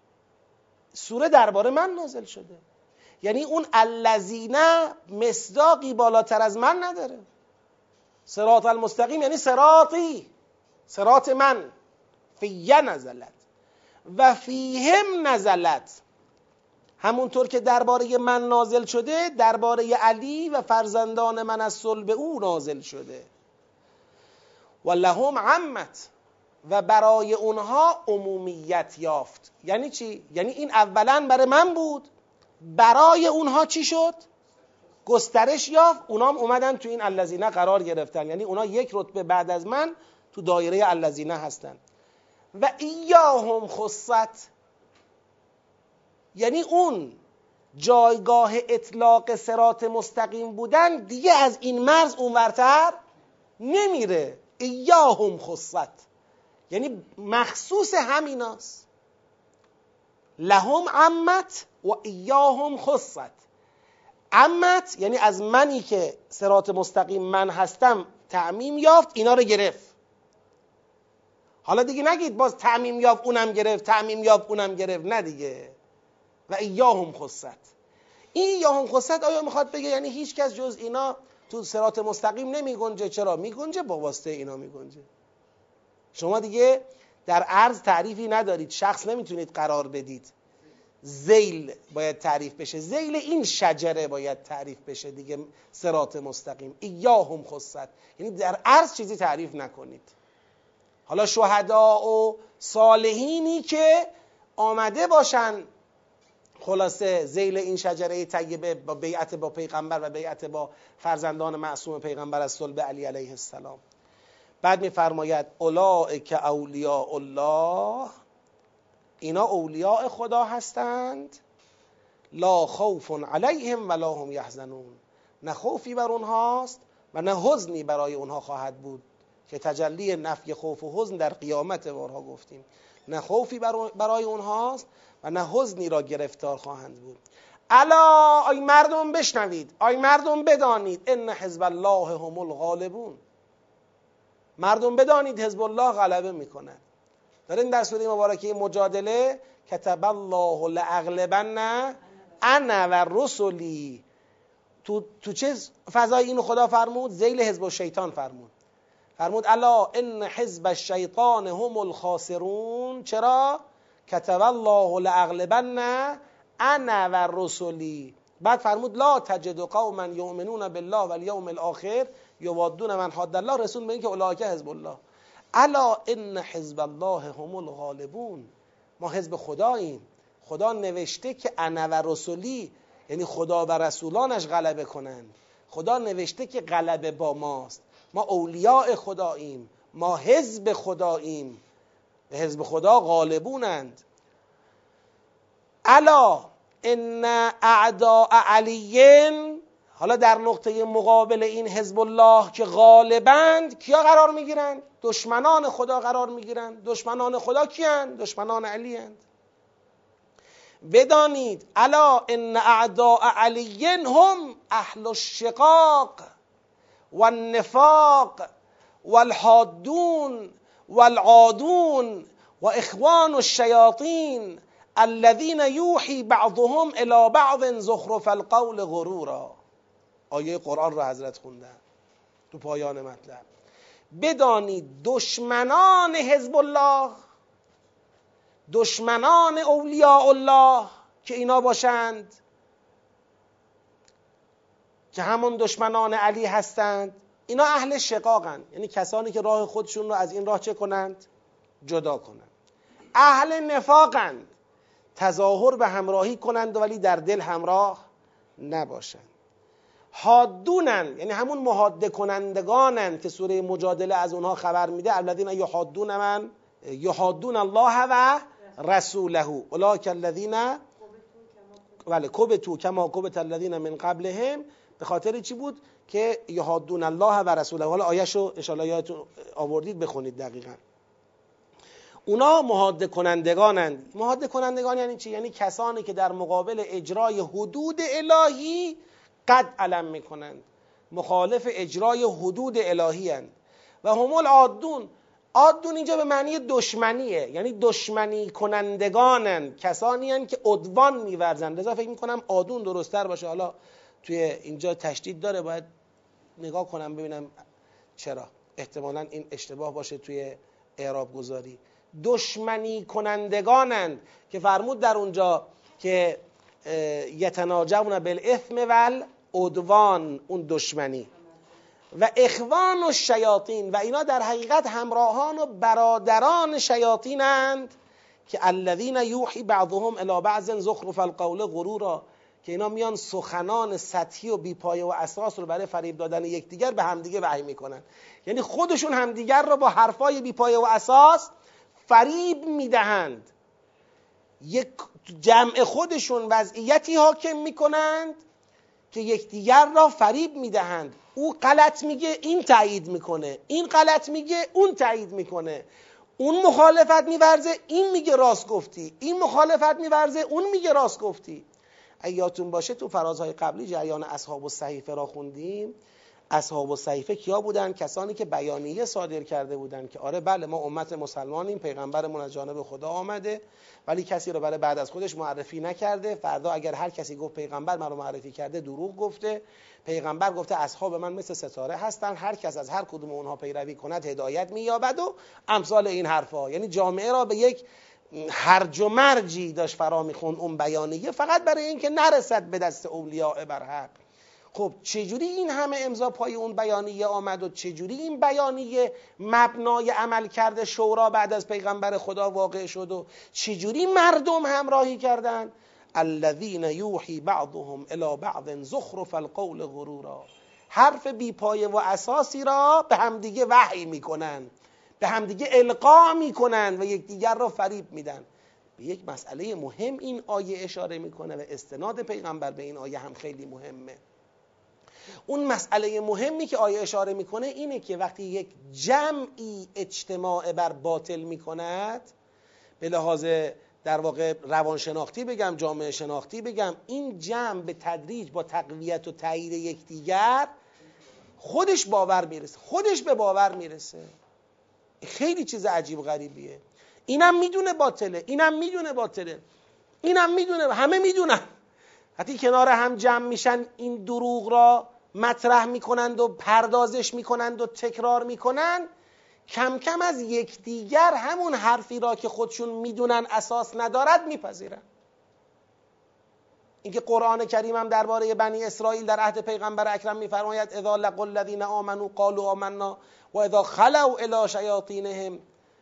سوره درباره من نازل شده. یعنی اون الذین مصداقی بالاتر از من نداره. صراط المستقیم یعنی صراطی، صراط من. فی نزلت و فیهم نزلت، همونطور که درباره من نازل شده درباره علی و فرزندان من از صلب او نازل شده. و لهم عمت، و برای اونها عمومیت یافت. یعنی چی؟ یعنی این اولا برای من بود، برای اونها چی شد؟ گسترش یافت. اونا هم اومدن تو این الذین قرار گرفتن، یعنی اونا یک رتبه بعد از من تو دایره الذین هستن. و ایاهم خصت، یعنی اون جایگاه اطلاق صراط مستقیم بودن دیگه از این مرز اونورتر نمیره. ایاهم خصت، یعنی مخصوص همیناست. لهم عمت و ایاهم خصت. عمت یعنی از منی که صراط مستقیم من هستم تعمیم یافت، اینا رو گرفت. حالا دیگه نگید باز تعمیم یافت اونم گرفت، تعمیم یافت اونم گرفت، نه دیگه. و ایاهم خصت. این ایاهم خصت آیا میخواد بگه یعنی هیچ کس جز اینا تو صراط مستقیم نمی گنجه؟ چرا می گنجه؟ با واسطه اینا می گنجه. شما دیگه در عرض تعریفی ندارید، شخص نمیتونید قرار بدید. ذیل باید تعریف بشه، ذیل این شجره باید تعریف بشه دیگه. صراط مستقیم ایاهم خصت یعنی در عرض چیزی تعریف نکنید. حالا شهدا و صالحینی که آمده باشن خلاصه ذیل این شجره طیبه با بیعت با پیغمبر و بیعت با فرزندان معصوم پیغمبر از صلب علی علیه السلام. بعد میفرماید اولئک اولیاء الله، اینا اولیاء خدا هستند. لا خوف علیهم ولا هم یحزنون، نه خوفی بر اونهاست و نه حزنی برای اونها خواهد بود، که تجلی نفی خوف و حزن در قیامت بارها گفتیم. نه خوفی برای اونهاست و نه حزنی را گرفتار خواهند بود. الا ای مردم بشنوید، ای مردم بدانید، ان حزب الله هم الغالبون، مردم بدانید حزب الله غلبه میکنن. دارین در سوره مبارکه مجادله کتب الله لاغلبن انا و رسلی، تو تو چه فضای اینو خدا فرمود؟ ذیل حزب الشیطان فرمود. فرمود الا ان حزب الشیطان هم الخاسرون. چرا؟ کتب الله لاغلبن انا و رسلی. بعد فرمود لا تجد قوما یؤمنون بالله والیوم الاخر یوادون من حاد الله، رسول به این که اولئک حزب الله. الا ان حزب الله هم الغالبون، ما حزب خداییم. خدا نوشته که انا و رسولی، یعنی خدا و رسولانش غلبه کنند. خدا نوشته که غلبه با ماست. ما اولیاء خداییم، ما حزب خداییم، به حزب خدا غالبونند. الا ان اعداء علی، حالا در نقطه مقابل این حزب الله که غالبند کیا قرار میگیرند؟ دشمنان خدا قرار میگیرند. دشمنان خدا کیند؟ دشمنان علی اند. بدانید الا ان اعداء علی هم اهل الشقاق والنفاق والحادون والعادون و اخوان الشیاطین الذين یوحی بعضهم الى بعض زخرف القول غرورا. آیه قرآن رو حضرت خوندن تو پایان مطلب. بدانید دشمنان حزب الله، دشمنان اولیاء الله که اینا باشند، که همون دشمنان علی هستند، اینا اهل شقاقند، یعنی کسانی که راه خودشون رو از این راه چه کنند؟ جدا کنند. اهل نفاقند، تظاهر به همراهی کنند ولی در دل همراه نباشند. حادونن، یعنی همون محاده کنندگانند که سوره مجادله از اونها خبر میده. الذین یحادون من یحادون الله و رسوله اولئک الذین بله کبتوا کما کبت الذین من قبلهم. به خاطر چی بود که یحادون الله و رسوله؟ حالا آیه‌شو ان شاءالله یادتون آوردید بخونید دقیقاً. اونا محاده کنندگانند. محاده کنندگان یعنی چی؟ یعنی کسانی که در مقابل اجرای حدود الهی قد علم میکنند، مخالف اجرای حدود الهی اند. و هم العادون، عادون اینجا به معنی دشمنیه، یعنی دشمنی کنندگانند، کسانی هستند که عدوان میورزند. لذا فکر میکنم عادون درست‌تر باشه. حالا توی اینجا تشدید داره، باید نگاه کنم ببینم چرا، احتمالاً این اشتباه باشه توی اعراب گذاری. دشمنی کنندگانند که فرمود در اونجا که یتناجون بالاثم والعدوان، اون دشمنی. و اخوان الشیاطین، و اینا در حقیقت همراهان و برادران شیاطینند که الذین یوحی بعضهم الی بعض زخرف القول غرورا، که اینا میان سخنان سطحی و بیپایه و اساس رو برای فریب دادن یکدیگر به همدیگه وحی میکنن. یعنی خودشون همدیگر رو با حرفای بیپایه و اساس فریب میدهند. یک جمع خودشون وضعیتی حاکم میکنند که یکدیگر را فریب میدهند. او غلط میگه این تایید میکنه، این غلط میگه اون تایید میکنه، اون مخالفت میورزه، این میگه راست گفتی، این مخالفت میورزه، اون میگه راست گفتی. یادتون باشه تو فرازهای قبلی جریان اصحاب الصحیفه را خوندیم. اصحاب الصحیفه کیا بودن؟ کسانی که بیانیه صادر کرده بودن که آره بله ما امت مسلمانیم، پیغمبرمون از جانب خدا آمده، ولی کسی رو برای بعد از خودش معرفی نکرده. فردا اگر هر کسی گفت پیغمبر منو معرفی کرده دروغ گفته. پیغمبر گفته اصحاب من مثل ستاره هستن، هر کس از هر کدوم اونها پیروی کند هدایت مییابد و امثال این حرفا. یعنی جامعه را به یک هرج و مرجی داشت فرا میخوند اون بیانیه، فقط برای اینکه نرسد به دست اولیاء برحق. خب چجوری این همه امضا پای اون بیانیه آمد و چجوری این بیانیه مبنای عمل کرده شورا بعد از پیغمبر خدا واقع شد و چجوری مردم همراهی کردن؟ الذین یوحی بعضهم الی بعض زخرف القول غرورا. حرف بی پایه و اساسی را به همدیگه وحی میکنن، به همدیگه القا میکنن و یکدیگر را فریب میدن. به یک مسئله مهم این آیه اشاره میکنه و استناد پیغمبر به این آیه هم خیلی مهمه. اون مسئله مهمی که آیه اشاره میکنه اینه که وقتی یک جمعی اجتماع بر باطل میکند، به لحاظ در واقع روانشناختی بگم، جامعه شناختی بگم، این جمع به تدریج با تقویت و تایید یکدیگر خودش باور میرسه، خودش به باور میرسه. خیلی چیز عجیب غریبیه. اینم میدونه باطله، اینم میدونه باطله، اینم میدونه، همه میدونن. وقتی کنار هم جمع میشن این دروغ را مطرح میکنند و پردازش میکنند و تکرار میکنند، کم کم از یکدیگر همون حرفی را که خودشون میدونن اساس ندارد میپذیرن. اینکه قرآن کریم هم درباره بنی اسرائیل در عهد پیغمبر اکرم میفرماید اذا لقوا الذین آمنوا قالوا آمنا و اذا خلوا الی شیاطینهم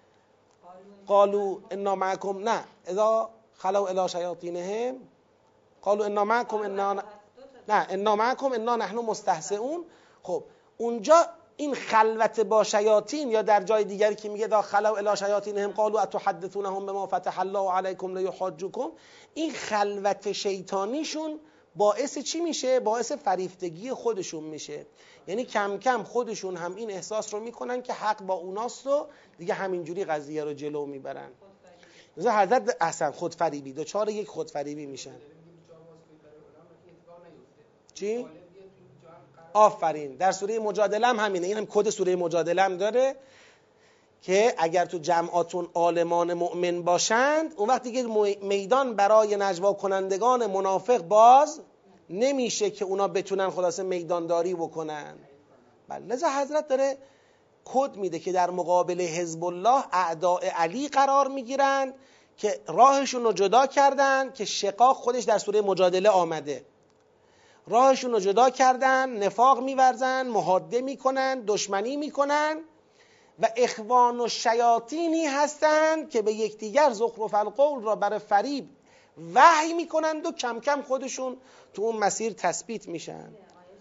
قالوا انا معکم، نه اذا خلوا الی شیاطینهم قالوا انا معکم انا نه انا معکم انا نحن مستهزئون. خب اونجا این خلوت با شیاطین، یا در جای دیگری که میگه اذا خلوا الی شیاطینهم قالوا اتحدثونهم بما فتح الله علیکم لیحاجوکم، این خلوت شیطانیشون باعث چی میشه؟ باعث فریفتگی خودشون میشه. یعنی کم کم خودشون هم این احساس رو میکنن که حق با اوناست و دیگه همینجوری قضیه رو جلو میبرن. مثلا حضرت احسن خودفریبی، دوچار یک خودفریبی میشن. چی؟ آفرین. در سوره مجادله هم همینه. این هم کد سوره مجادله هم داره که اگر تو جمعاتون عالمان مؤمن باشند، اون وقت دیگه میدان برای نجوا کنندگان منافق باز نمیشه که اونا بتونن خلاصه میدانداری بکنن. بله، لذا حضرت داره کد میده که در مقابل حزب الله اعداء علی قرار میگیرن که راهشون رو جدا کردن، که شقاق خودش در سوره مجادله آمده. راهشون رو جدا کردن، نفاق میورزن، محاده میکنن، دشمنی میکنن و اخوان و شیاطینی هستند که به یکدیگر زخرف القول را برای فریب وحی میکنند و کم کم خودشون تو اون مسیر تثبیت میشن.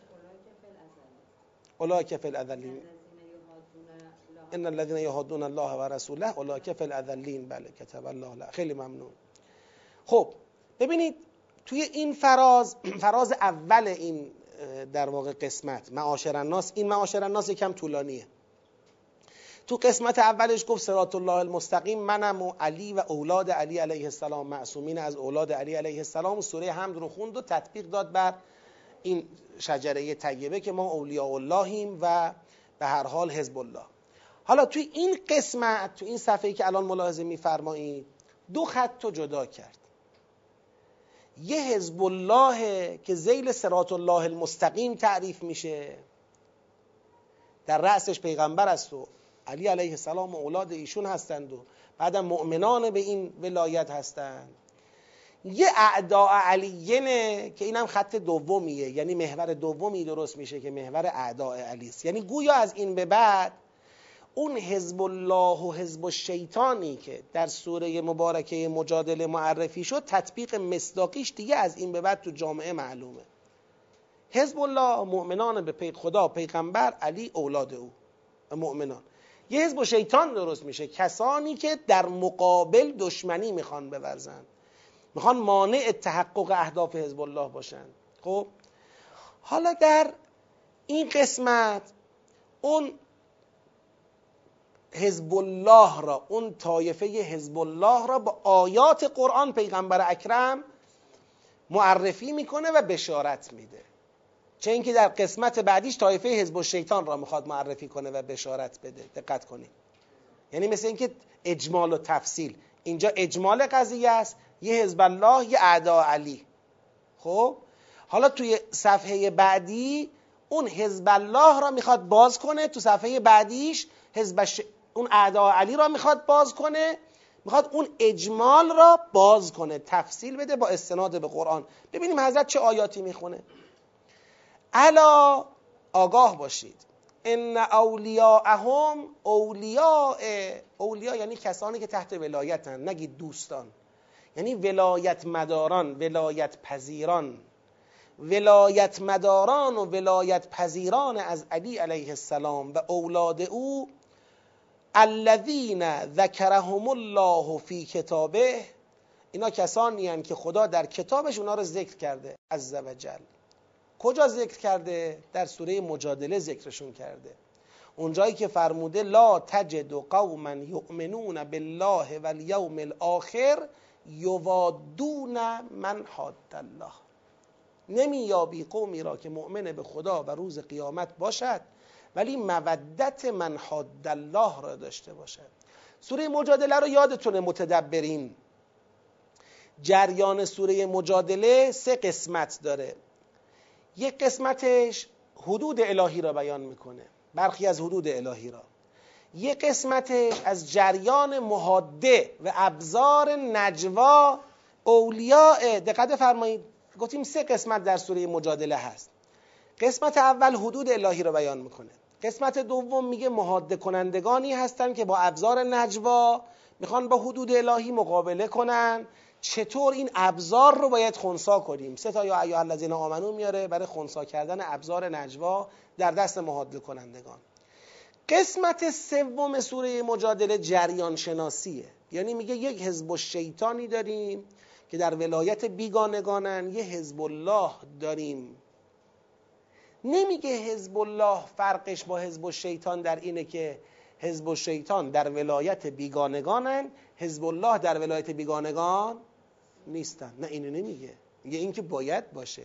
اولئک فی الاذلین ان الذين يحادون الله و رسوله اولئک فی الاذلین. بله کتب الله له. خیلی ممنون. خب ببینید توی این فراز، فراز اول این در واقع قسمت معاشر الناس، این معاشر الناس یکم طولانیه. تو قسمت اولش گفت صراط الله المستقیم، منم و علی و اولاد علی علیه السلام، معصومین از اولاد علی علیه السلام. سوره حمد رو خوند و تطبیق داد بر این شجره طیبه که ما اولیاء اللهیم و به هر حال حزب الله. حالا توی این قسمت، تو این صفحه‌ای که الان ملاحظه می‌فرمایید، دو خط رو جدا کرد. یه حزب الله که ذیل صراط الله المستقیم تعریف میشه، در رأسش پیغمبر است و علی علیه السلام و اولاد ایشون هستند و بعدم مؤمنان به این ولایت هستند. یه اعداء علیینه که اینم خط دومیه، یعنی محور دومی درست میشه که محور اعداء علی است. یعنی گویا از این به بعد اون حزب الله و حزب الشیطانی که در سوره مبارکه مجادله معرفی شد، تطبیق مصداقیش دیگه از این به بعد تو جامعه معلومه. حزب الله مؤمنان به خدا، پیغمبر، علی، اولاد او و مؤمنان. یه حزب شیطان درست میشه، کسانی که در مقابل دشمنی میخوان بورزن، میخوان مانع تحقق اهداف حزب الله باشن. خب حالا در این قسمت اون حزب الله را، اون طایفه حزب الله را با آیات قرآن پیغمبر اکرم معرفی میکنه و بشارت میده. چه اینکه در قسمت بعدیش طایفه حزب الشیطان را میخواد معرفی کنه و بشارت بده. دقت کنید، یعنی مثل اینکه اجمال و تفصیل. اینجا اجمال قضیه است، یه حزب الله، یه اعداء علی. خب حالا توی صفحه بعدی اون حزب الله را میخواد باز کنه، تو صفحه بعدیش حزب ش... اون اعداء علی را میخواد باز کنه، میخواد اون اجمال را باز کنه، تفصیل بده با استناد به قرآن. ببینیم حضرت چه آیاتی میخونه. الا، آگاه باشید، ان اولیاءهم، اولیاء، اولیاء یعنی کسانی که تحت ولایتن، نگید دوستان، یعنی ولایت مداران، ولایت پذیران، ولایت مداران و ولایت پذیران از علی علیه السلام و اولاد او، الذین ذکرهم الله فی کتابه، اینا کسانی هستند که خدا در کتابش اونا رو ذکر کرده عز و جل. کجا ذکر کرده؟ در سوره مجادله ذکرشون کرده، اونجایی که فرموده لا تجد قوما یؤمنون بالله والیوم الاخر یوادون من حاد الله. نمیابی قومی را که مؤمن به خدا و روز قیامت باشد ولی مودت من حاد الله را داشته باشد. سوره مجادله رو یادتونه متدبرین، جریان سوره مجادله سه قسمت داره. یک قسمتش حدود الهی را بیان میکنه، برخی از حدود الهی را. یک قسمتش از جریان محاده و ابزار نجوا اولیاء. دقت فرمایید، گفتیم سه قسمت در سوره مجادله هست. قسمت اول حدود الهی را بیان میکنه، قسمت دوم میگه محاده کنندگانی هستن که با ابزار نجوا میخوان با حدود الهی مقابله کنن. چطور این ابزار رو باید خنثی کنیم؟ سه تا یا ایها الذین آمنو میاره برای خنثی کردن ابزار نجوا در دست محاده کنندگان. قسمت سوم سوره مجادله جریان شناسیه، یعنی میگه یک حزب الشیطانی داریم که در ولایت بیگانگانن، یه حزب الله داریم. نمیگه حزب الله فرقش با حزب الشیطان در اینه که حزب الشیطان در ولایت بیگانگانن، حزب الله در ولایت بیگانگان نیستن. نه، اینو نمیگه، میگه این که باید باشه.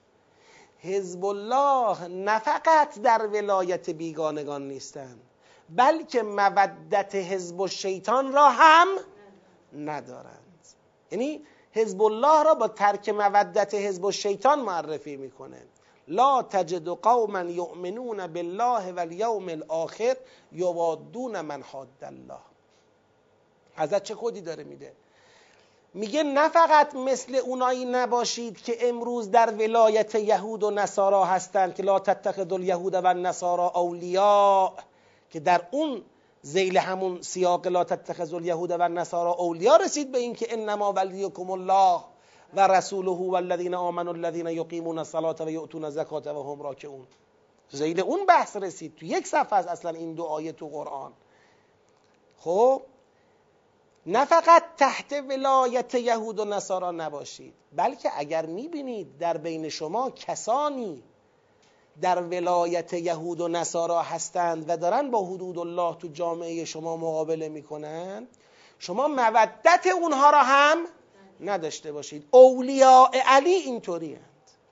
حزب الله نه فقط در ولایت بیگانگان نیستن، بلکه مودت حزب الشیطان را هم ندارند. یعنی حزب الله را با ترک مودت حزب الشیطان معرفی میکنه. لا تجد قوما یؤمنون بالله والیوم الاخر یوادون من حاد الله. حضرت چه کدی داره میده؟ میگه نه فقط مثل اونایی نباشید که امروز در ولایت یهود و نصارا هستند که لا تتخذوا الیهود و النصارا اولیاء، که در اون ذیل همون سیاق لا تتخذوا الیهود و النصارا اولیاء رسید به این که انما ولیکم الله و رسوله والذین آمنوا الذین یقیمون الصلاة و یؤتون الزکاة و هم راکعون. ذیل اون بحث رسید تو یک صفحه از اصلا این دو آیه تو قرآن. خب نه فقط تحت ولایت یهود و نصارا نباشید، بلکه اگر میبینید در بین شما کسانی در ولایت یهود و نصارا هستند و دارن با حدود الله تو جامعه شما مقابله میکنن، شما مودت اونها را هم نداشته باشید. اولیاء علی اینطوری هستند.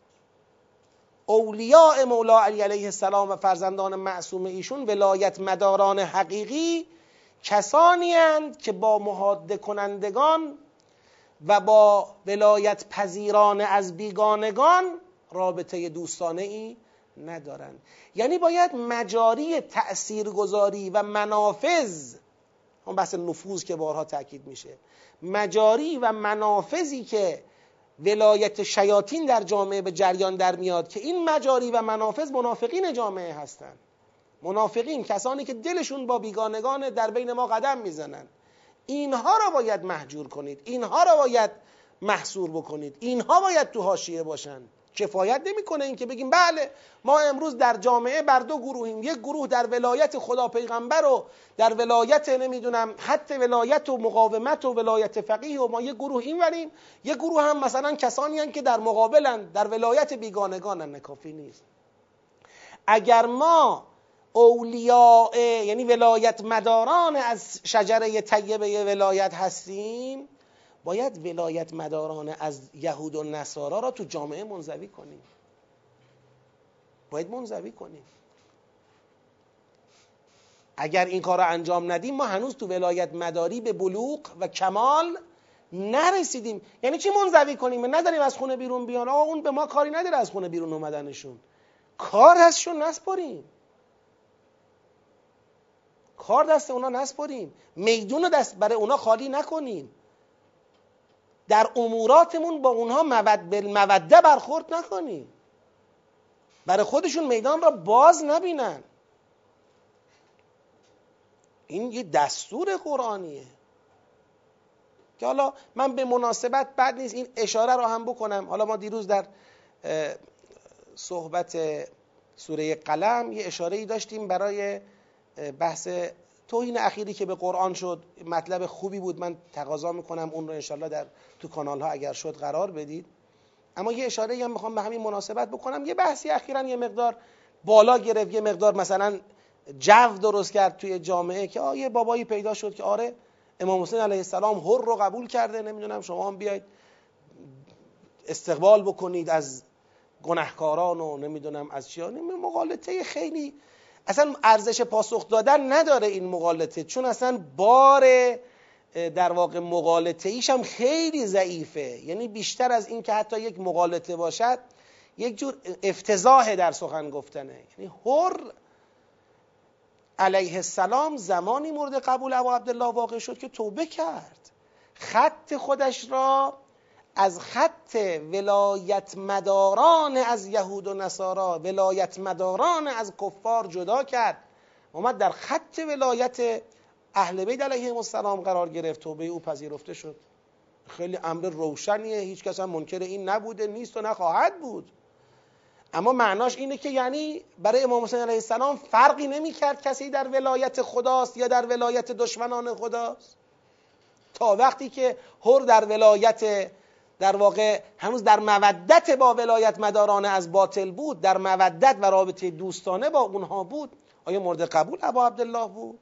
اولیاء مولا علی علیه السلام و فرزندان معصوم ایشون، ولایت مداران حقیقی، کسانی هستند که با محاده کنندگان و با ولایت پذیران از بیگانگان رابطه دوستانه ای ندارند. یعنی باید مجاری تأثیرگذاری و منافذ، اون بحث نفوذ که بارها تاکید میشه، مجاری و منافذی که ولایت شیاطین در جامعه به جریان در میاد، که این مجاری و منافذ منافقین جامعه هستند. منافقین، کسانی که دلشون با بیگانگان در بین ما قدم میزنن، اینها را باید محجور کنید، اینها را باید محصور بکنید، اینها باید تو حاشیه باشن. کفایت نمیکنه این که بگیم بله ما امروز در جامعه بر دو گروهیم، یک گروه در ولایت خدا پیغمبر و در ولایت نمیدونم حتی ولایت و مقاومت و ولایت فقیه و ما یک گروه این وریم، یک گروه هم مثلا کسانی هستند که در مقابلن در ولایت بیگانگانن. کافی نیست. اگر ما اولیاء یعنی ولایت مداران از شجره طیبه ولایت هستیم، باید ولایت مداران از یهود و نصارا را تو جامعه منزوی کنیم. باید منزوی کنیم. اگر این کار را انجام ندیم ما هنوز تو ولایت مداری به بلوغ و کمال نرسیدیم. یعنی چی منزوی کنیم؟ نذاریم از خونه بیرون بیان. آقا اون به ما کاری نداره از خونه بیرون اومدنشون، کار دستشون نسپاریم، کار دست اونا نسپاریم، میدون دست برای اونا خالی نکنیم، در اموراتمون با اونها موده برخورد نکنیم، برای خودشون میدان را باز نبینن. این یه دستور قرآنیه که حالا من به مناسبت بد نیست این اشاره رو هم بکنم. حالا ما دیروز در صحبت سوره قلم یه اشاره‌ای داشتیم برای بحث توهین اخیری که به قرآن شد. مطلب خوبی بود، من تقاضا میکنم اون رو انشالله در تو کانال ها اگر شد قرار بدید. اما یه اشاره‌ای هم میخوام به همین مناسبت بکنم. یه بحثی اخیراً یه مقدار بالا گرفت، یه مقدار مثلا جو درست کرد توی جامعه که آ یه بابایی پیدا شد که آره امام حسین علیه السلام حر رو قبول کرده، نمیدونم شما هم بیاید استقبال بکنید از گناهکاران و نمیدونم از چیا. مغالطه خیلی اصلا ارزش پاسخ دادن نداره این مغالطه، چون اصلا بار در واقع مغالطه ایش هم خیلی ضعیفه. یعنی بیشتر از این که حتی یک مغالطه باشد یک جور افتضاح در سخن گفتنه. یعنی حر علیه السلام زمانی مورد قبول ابا عبدالله واقع شد که توبه کرد، خط خودش را از خط ولایت مداران از یهود و نصارا، ولایت مداران از کفار جدا کرد، اومد در خط ولایت اهل بیت علیهم السلام قرار گرفت، توبه او پذیرفته شد. خیلی امر روشنیه، هیچ کس هم منکر این نبوده، نیست و نخواهد بود. اما معناش اینه که یعنی برای امام حسین علیه السلام فرقی نمی کرد کسی در ولایت خداست یا در ولایت دشمنان خداست، تا وقتی که حر در ولایت در واقع هنوز در مودت با ولایت مداران از باطل بود، در مودت و رابطه دوستانه با اونها بود، آیا مورد قبول ابا عبدالله بود؟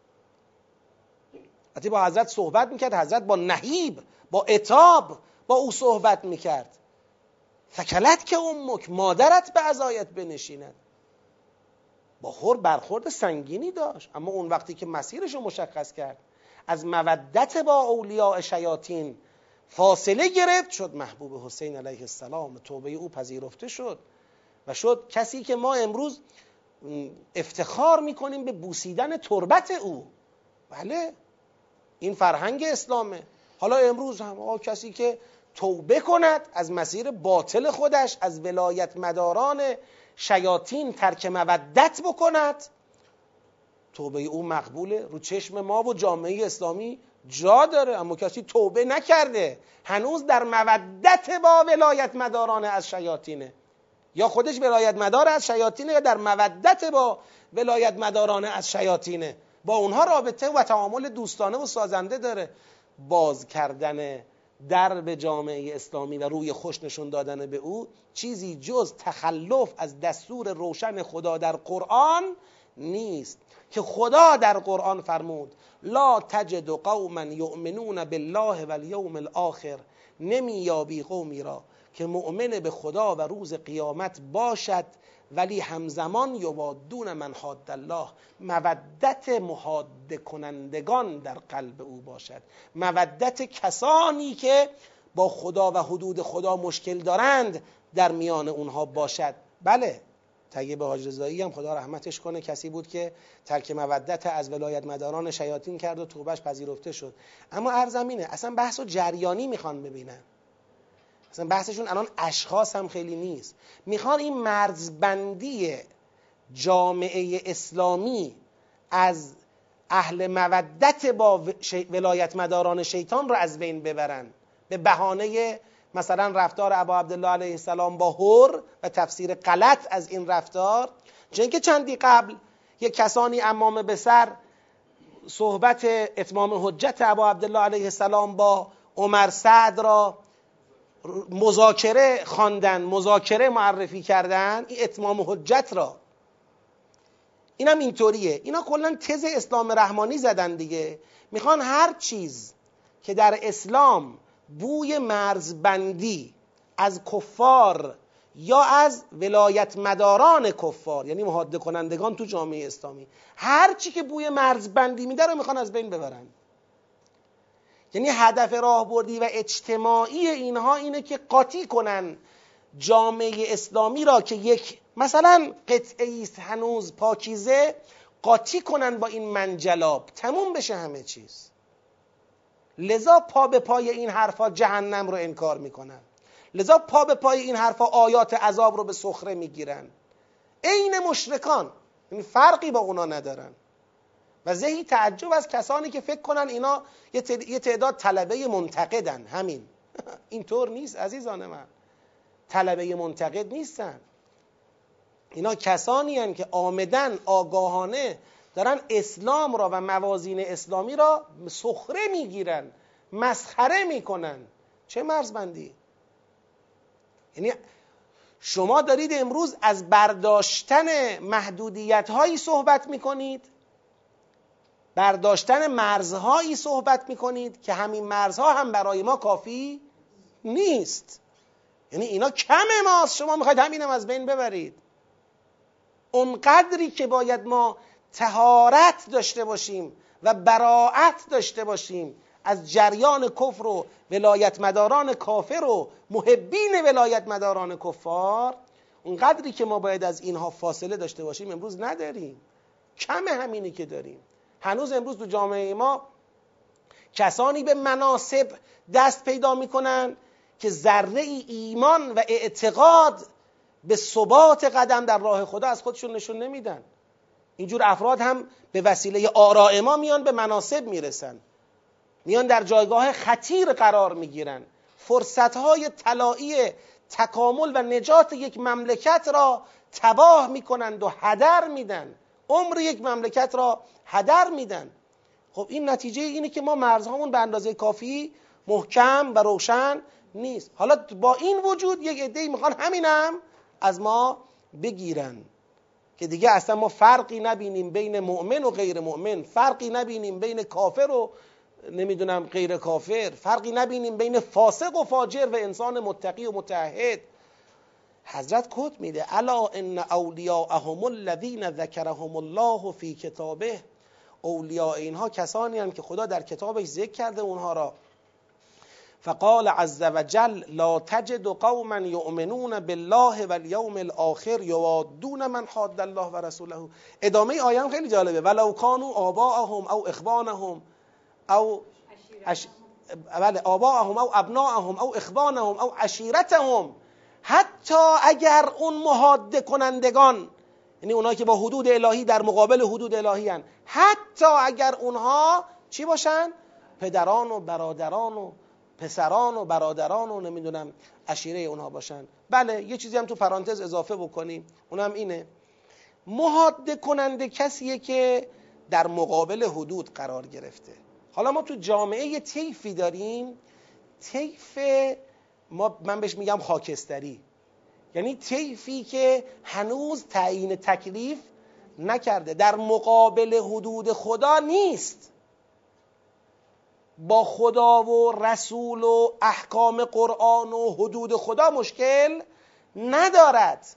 حتی با حضرت صحبت میکرد، حضرت با نهیب با عتاب با او صحبت میکرد. فکلت که امک، مادرت به عزایت بنشیند. با حر برخورد سنگینی داشت، اما اون وقتی که مسیرش رو مشخص کرد، از مودت با اولیاء شیاطین فاصله گرفت، شد محبوب حسین علیه السلام، توبه او پذیرفته شد و شد کسی که ما امروز افتخار میکنیم به بوسیدن تربت او. بله این فرهنگ اسلامه. حالا امروز هم آه کسی که توبه کند از مسیر باطل خودش، از ولایت مداران شیاطین ترک مودت بکند، توبه او مقبوله، رو چشم ما و جامعه اسلامی جا داره. اما کسی توبه نکرده، هنوز در مودت با ولایت مداران از شیاطینه، یا خودش ولایت مدار از شیاطینه یا در مودت با ولایت مداران از شیاطینه، با اونها رابطه و تعامل دوستانه و سازنده داره. باز کردن در به جامعه اسلامی و روی خوش نشون دادن به او چیزی جز تخلف از دستور روشن خدا در قرآن نیست، که خدا در قرآن فرمود لا تجد قوما یؤمنون بالله والیوم الاخر، نمیابی قومی را که مؤمن به خدا و روز قیامت باشد ولی همزمان یوادون من حاد الله، مودت محاد کنندگان در قلب او باشد، مودت کسانی که با خدا و حدود خدا مشکل دارند در میان اونها باشد. بله طیب حاج رضایی هم خدا رحمتش کنه کسی بود که ترک مودت از ولایت مداران شیاطین کرد و توبهش پذیرفته شد. اما عرضم اینه اصلا بحث و جریانی میخوان ببینن، اصلا بحثشون الان اشخاص هم خیلی نیست، میخوان این مرزبندی جامعه اسلامی از اهل مودت با ولایت مداران شیطان رو از بین ببرن به بهانه مثلا رفتار ابا عبدالله علیه السلام با حر و تفسیر غلط از این رفتار. چون که چندی قبل یک کسانی امامه به سر صحبت اتمام حجت ابا عبدالله علیه السلام با عمر سعد را مذاکره خواندن، مذاکره معرفی کردن، این اتمام حجت را اینم اینطوریه. اینا کلا تز اسلام رحمانی زدن دیگه، میخوان هر چیز که در اسلام بوی مرزبندی از کفار یا از ولایت مداران کفار، یعنی مهاده کنندگان تو جامعه اسلامی، هر چی که بوی مرزبندی میده رو میخوان از بین ببرن. یعنی هدف راهبردی و اجتماعی اینها اینه که قاطی کنن جامعه اسلامی را که یک مثلا قطعه است هنوز پاکیزه، قاطی کنن با این منجلاب، تموم بشه همه چیز. لذا پا به پای این حرفا جهنم رو انکار میکنن، لذا پا به پای این حرفا آیات عذاب رو به سخره میگیرن. عین مشرکان، این فرقی با اونا ندارن. و زهی تعجب از کسانی که فکر کنن اینا یه تعداد طلبه منتقدن. همین اینطور نیست عزیزان من، طلبه منتقد نیستن. اینا کسانی هستند که آمدن آگاهانه دارن اسلام را و موازین اسلامی را سخره میگیرن، مسخره میکنن. چه مرزبندی؟ یعنی شما دارید امروز از برداشتن محدودیت هایی صحبت میکنید، برداشتن مرزهایی صحبت میکنید که همین مرزها هم برای ما کافی نیست. یعنی اینا کم ماست، شما میخواید همینم از بین ببرید. اونقدری که باید ما طهارت داشته باشیم و براءت داشته باشیم از جریان کفر و ولایت مداران کافر و محبین ولایت مداران کفار، اونقدری که ما باید از اینها فاصله داشته باشیم امروز نداریم. کم همینی که داریم. هنوز امروز تو جامعه ما کسانی به مناصب دست پیدا میکنن که ذره ای ایمان و اعتقاد به ثبات قدم در راه خدا از خودشون نشون نمیدن. اینجور افراد هم به وسیله آراء ما میان به مناصب میرسن، میان در جایگاه خطیر قرار میگیرن، فرصتهای طلایی تکامل و نجات یک مملکت را تباه میکنند و هدر میدن، عمر یک مملکت را هدر میدن. خب این نتیجه اینه که ما مرزهامون به اندازه کافی محکم و روشن نیست. حالا با این وجود یک عده‌ای میخوان همینم از ما بگیرن که دیگه اصلا ما فرقی نبینیم بین مؤمن و غیر مؤمن، فرقی نبینیم بین کافر و نمیدونم غیر کافر، فرقی نبینیم بین فاسق و فاجر و انسان متقی و متعهد. حضرت کد میده الا ان اولیاءهم الذین ذکرهم الله فی کتابه. اولیاء اینها کسانی هستند که خدا در کتابش ذکر کرده اونها را. فقال عز وجل لا تجد قوما یؤمنون بالله والیوم الاخر یوادون من حاد الله و رسوله. ادامه آیه هم خیلی جالبه، ولو کانوا آباءهم او اخوانهم او عش... بله آباءهم او ابناءهم او اخوانهم او عشیرتهم، حتی اگر اون محاده کنندگان، یعنی اونایی که با حدود الهی در مقابل حدود الهی هن، حتی اگر اونها چی باشن؟ پدران و برادران و پسران و برادران و نمیدونم عشیره اونها باشن. بله یه چیزی هم تو پرانتز اضافه بکنیم، اونم اینه، محاده کننده کسیه که در مقابل حدود قرار گرفته. حالا ما تو جامعه یه طیفی داریم، طیف ما من بهش میگم خاکستری، یعنی طیفی که هنوز تعیین تکلیف نکرده، در مقابل حدود خدا نیست، با خدا و رسول و احکام قرآن و حدود خدا مشکل ندارد،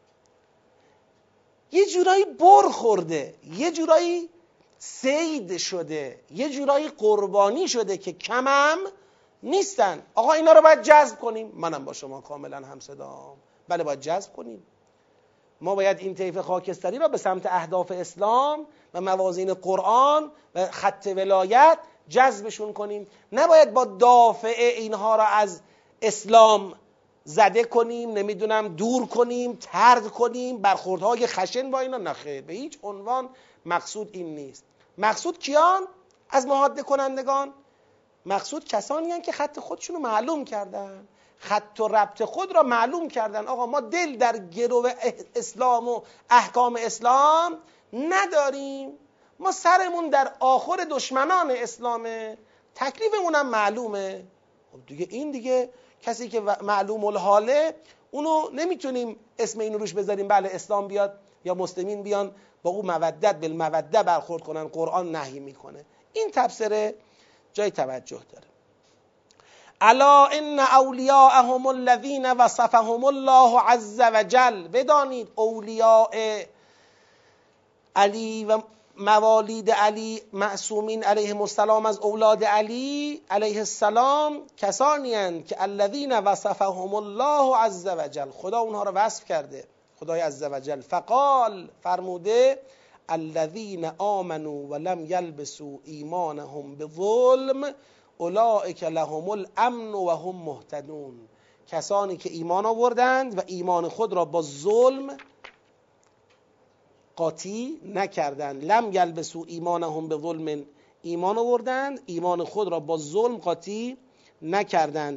یه جورایی بر خورده، یه جورایی صید شده، یه جورایی قربانی شده که کمم نیستن. آقا اینا رو باید جذب کنیم، منم با شما کاملا همصدام، بله باید جذب کنیم. ما باید این طیف خاکستری را به سمت اهداف اسلام و موازین قرآن و خط ولایت جذبشون کنیم. نباید با دافع اینها را از اسلام زده کنیم، نمیدونم دور کنیم، طرد کنیم، برخوردهای خشن با اینا. نخیر، به هیچ عنوان مقصود این نیست. مقصود کیان؟ از محاده کنندگان مقصود کسانی هستند که خط خودشون رو معلوم کردن، خط و ربط خود را معلوم کردن. آقا ما دل در گرو اسلام و احکام اسلام نداریم، ما سرمون در آخر دشمنان اسلامه، تکلیفمون هم معلومه. خب دیگه این دیگه کسی که معلوم الحاله اونو نمیتونیم اسم اینو روش بذاریم بله اسلام بیاد یا مسلمین بیان با او مودت بالموده برخورد کنن، قرآن نهی میکنه. این تبصره جای توجه داره. الا ان اولیاءهم الذین وصفهم الله عز وجل، بدانید اولیاء علی و موالید علی معصومین علیهم السلام از اولاد علی علیه السلام کسانی اند که الذین وصفهم الله عز وجل، خدا اونها را وصف کرده، خدای عز وجل فقال فرموده الذین آمنوا ولم یلبسوا ایمانهم بظلم اولئک لهم الامن و هم مهتدون، کسانی که ایمان آوردند و ایمان خود را با ظلم قاطی نکردند. لم یلبسوا ایمانهم بظلم، ایمان آوردند ایمان خود را با ظلم قاطی نکردند.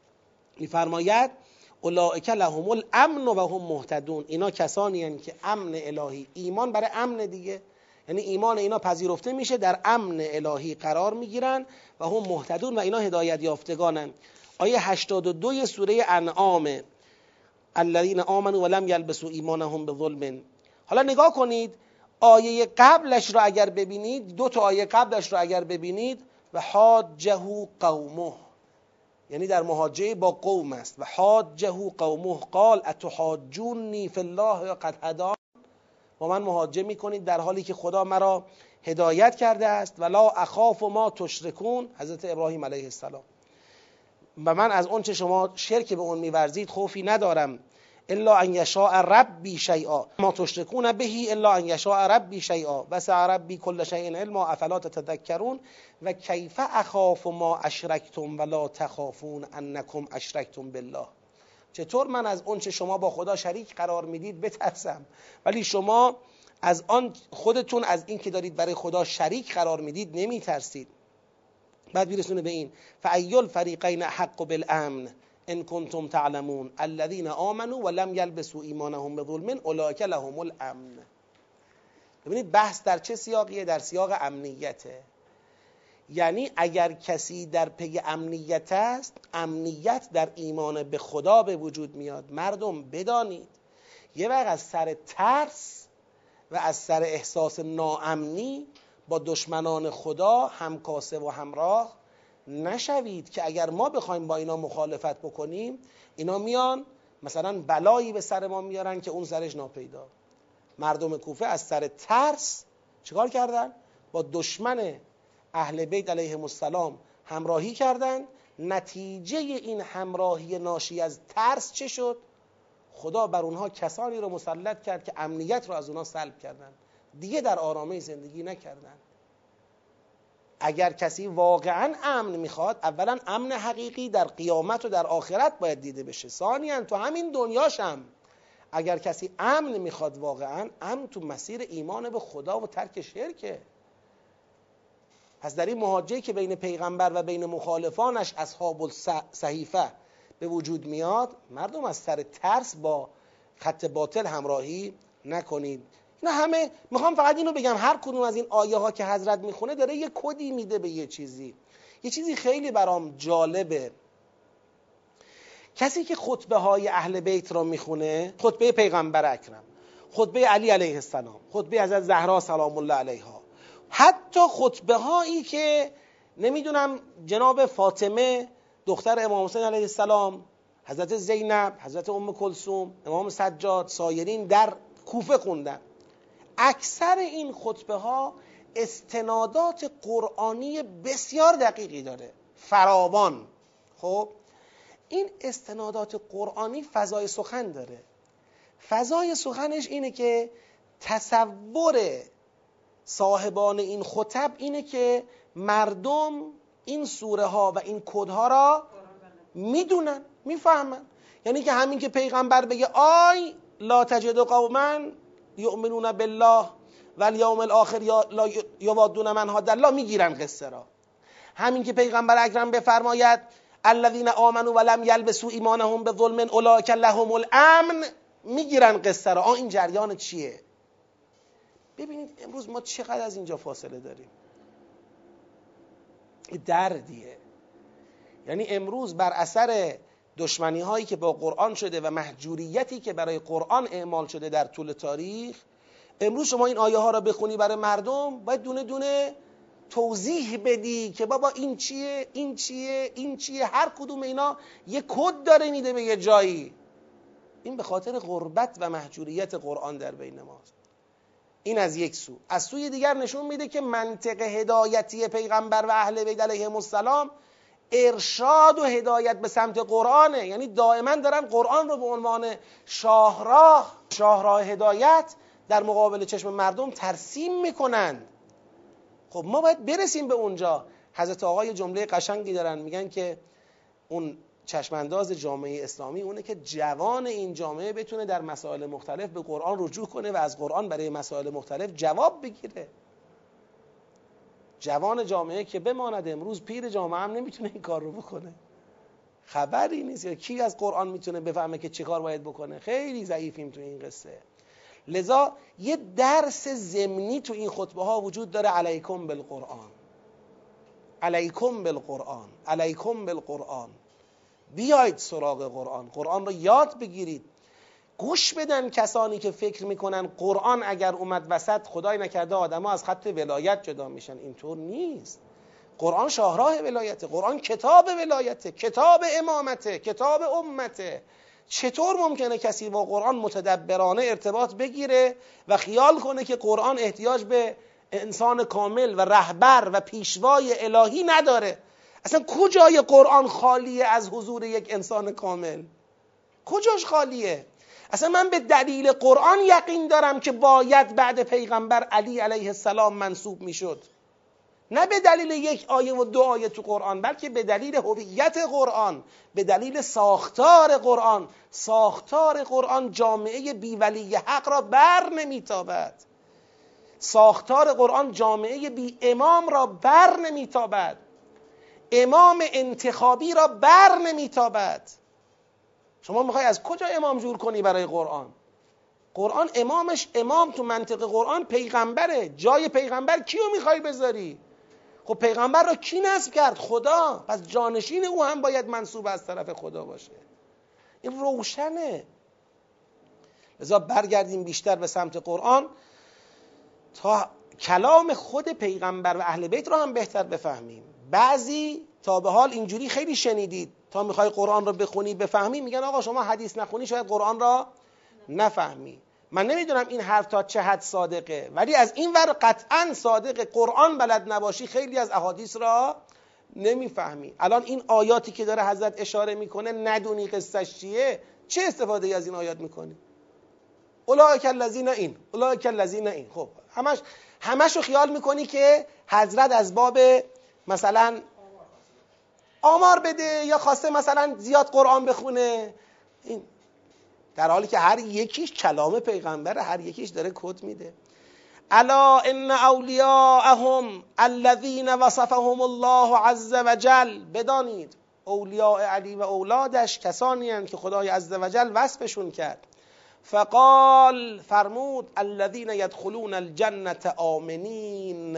میفرماید اولئک لهم الامن و هم مهتدون، اینا کسانی هستند که امن الهی، ایمان برای امن دیگه، یعنی ایمان اینا پذیرفته میشه، در امن الهی قرار میگیرن و هم مهتدون و اینا هدایت یافتگانن. آیه هشتاد و دو سوره انعام، الذین آمنوا ولم یلبسوا ایمانهم بظلم. حالا نگاه کنید آیه قبلش رو اگر ببینید، دو تا آیه قبلش رو اگر ببینید، و حاجه قومه، یعنی در محاجه با قوم است. و حاجه قومه قال اتحاجونی فی الله قد هدان، با من محاجه میکنید در حالی که خدا مرا هدایت کرده است. ولا اخاف ما تشرکون، حضرت ابراهیم علیه السلام، و من از اون چه شما شرک به اون میورزید خوفی ندارم. الا ان یشاء ربی شیئا ما تشرکون به الا ان یشاء ربی شیئا وسع ربی کل شیء علما افلا تتذکرون و کیف اخاف ما اشرکتم ولا تخافون انکم اشرکتم بالله، چطور من از اون چه شما با خدا شریک قرار میدید بترسم ولی شما از آن خودتون از این که دارید برای خدا شریک قرار میدید نمیترسید. بعد میرسونه به این فأی الفریقین حق بالامن ان کنتم تعلمون الذین آمنوا ولم یلبسوا ایمانهم بظلم اولئک لهم الامن. ببینید بحث در چه سیاقیه؟ در سیاق امنیته. یعنی اگر کسی در پی امنیت است، امنیت در ایمان به خدا به وجود میاد. مردم بدانید یه وقت از سر ترس و از سر احساس ناامنی با دشمنان خدا همکاسه و همراه نشوید که اگر ما بخوایم با اینا مخالفت بکنیم اینا میان مثلا بلایی به سر ما میارن که اون سرش ناپیدا. مردم کوفه از سر ترس چیکار کردن؟ با دشمن اهل بیت علیهم السلام همراهی کردند. نتیجه این همراهی ناشی از ترس چه شد؟ خدا بر اونها کسانی رو مسلط کرد که امنیت رو از اونها سلب کردند، دیگه در آرامش زندگی نکردند. اگر کسی واقعا امن میخواد، اولا امن حقیقی در قیامت و در آخرت باید دیده بشه، ثانیاً تو همین دنیاشم اگر کسی امن میخواد واقعا، امن تو مسیر ایمان به خدا و ترک شرکه. پس در این محاجه‌ای که بین پیغمبر و بین مخالفانش اصحاب الصحیفه به وجود میاد، مردم از سر ترس با خط باطل همراهی نکنید. اینا همه میخوام فقط اینو بگم، هر کدوم از این آیه ها که حضرت میخونه داره یه کدی میده به یه چیزی. یه چیزی خیلی برام جالبه، کسی که خطبه های اهل بیت را میخونه، خطبه پیغمبر اکرم، خطبه علی علیه السلام، خطبه حضرت زهرا سلام الله علیها، حتی خطبه هایی که نمیدونم جناب فاطمه دختر امام حسین علیه السلام، حضرت زینب، حضرت ام کلثوم، امام سجاد، سایرین در کوفه خوندن، اکثر این خطبه ها استنادات قرآنی بسیار دقیقی داره، فراوان. خب این استنادات قرآنی فضای سخن داره. فضای سخنش اینه که تصور صاحبان این خطب اینه که مردم این سوره ها و این کد ها را میدونن، میفهمن. یعنی که همین که پیغمبر بگه آی لا تجد قوما یؤمنون بالله والیوم الاخر لا یوادون من حاد الله، میگیرن قصه را. همین که پیغمبر اکرم بفرماید الذین آمنوا ولم یلبسوا ایمانهم بظلم اولئک لهم الامن، میگیرن قصه را. آ این جریان چیه؟ ببینید امروز ما چقدر از اینجا فاصله داریم. دردیه. یعنی امروز بر اثر دشمنی هایی که با قرآن شده و محجوریتی که برای قرآن اعمال شده در طول تاریخ، امروز شما این آیه ها را بخونی برای مردم، باید دونه دونه توضیح بدی که بابا این چیه، این چیه، این چیه. هر کدوم اینا یه کد داره میده به یه جایی. این به خاطر غربت و محجوریت قرآن در بین ماست. این از یک سو. از سوی دیگر نشون میده که منطق هدایتی پیغمبر و اهل بیت علیهم السلام ارشاد و هدایت به سمت قرآنه. یعنی دائما دارن قرآن رو به عنوان شاهراه شاهراه هدایت در مقابل چشم مردم ترسیم میکنند. خب ما باید برسیم به اونجا. حضرت آقای جمله قشنگی دارن، میگن که اون چشمانداز جامعه اسلامی اونه که جوان این جامعه بتونه در مسائل مختلف به قرآن رجوع کنه و از قرآن برای مسائل مختلف جواب بگیره. جوان جامعه که بماند امروز، پیر جامعه هم نمیتونه این کار رو بکنه. خبری نیست. یا کی از قرآن میتونه بفهمه که چه کار باید بکنه؟ خیلی ضعیفیم تو این قصه. لذا یه درس ضمنی تو این خطبه ها وجود داره، علیکم بالقرآن، علیکم بالقرآن، علیکم بالقرآن. بیایید سراغ قرآن، قرآن رو یاد بگیرید. گوش بدن کسانی که فکر میکنن قرآن اگر اومد وسط خدای نکرده آدم ها از خط ولایت جدا میشن. اینطور نیست. قرآن شاهراه ولایته، قرآن کتاب ولایته، کتاب امامته، کتاب امته. چطور ممکنه کسی با قرآن متدبرانه ارتباط بگیره و خیال کنه که قرآن احتیاج به انسان کامل و رهبر و پیشوای الهی نداره؟ اصلا کجای قرآن خالیه از حضور یک انسان کامل؟ کجاش خالیه؟ اصلا من به دلیل قرآن یقین دارم که باید بعد پیغمبر علی علیه السلام منصوب میشد، نه به دلیل یک آیه و دو آیه تو قرآن، بلکه به دلیل هویت قرآن، به دلیل ساختار قرآن. ساختار قرآن جامعه بی ولی حق را بر نمیتابد. ساختار قرآن جامعه بی امام را بر نمیتابد. امام انتخابی را بر نمیتابد. شما میخوای از کجا امام جور کنی برای قرآن؟ قرآن امامش، امام تو منطق قرآن پیغمبره. جای پیغمبر کیو میخوای بذاری؟ خب پیغمبر را کی نصب کرد؟ خدا. پس جانشین او هم باید منصوب از طرف خدا باشه. این روشنه. لذا برگردیم بیشتر به سمت قرآن تا کلام خود پیغمبر و اهل بیت را هم بهتر بفهمیم. بعضی تا به حال اینجوری خیلی شنیدید، تا میخوای قرآن را بخونی بفهمی میگن آقا شما حدیث نخونی شاید قرآن را نفهمی. من نمیدونم این حرف تا چه حد صادقه، ولی از این ور قطعا صادقه. قرآن بلد نباشی خیلی از احادیث را نمیفهمی. الان این آیاتی که داره حضرت اشاره میکنه ندونی قصهش چیه، چه استفاده ای از این آیات میکنی؟ اولئک الذین این، اولئک الذین این. خب همش همشو خیال میکنی که حضرت از باب مثلا آمار بده یا خواسته مثلا زیاد قرآن بخونه، این در حالی که هر یکیش کلام پیغمبر، هر یکیش داره کد میده. الا ان اولیاءهم الذین وصفهم الله عز وجل. بدانید اولیاء علی و اولادش کسانی هستند که خدای عز وجل وصفشون کرد. فقال، فرمود الذین يدخلون الجنة آمنین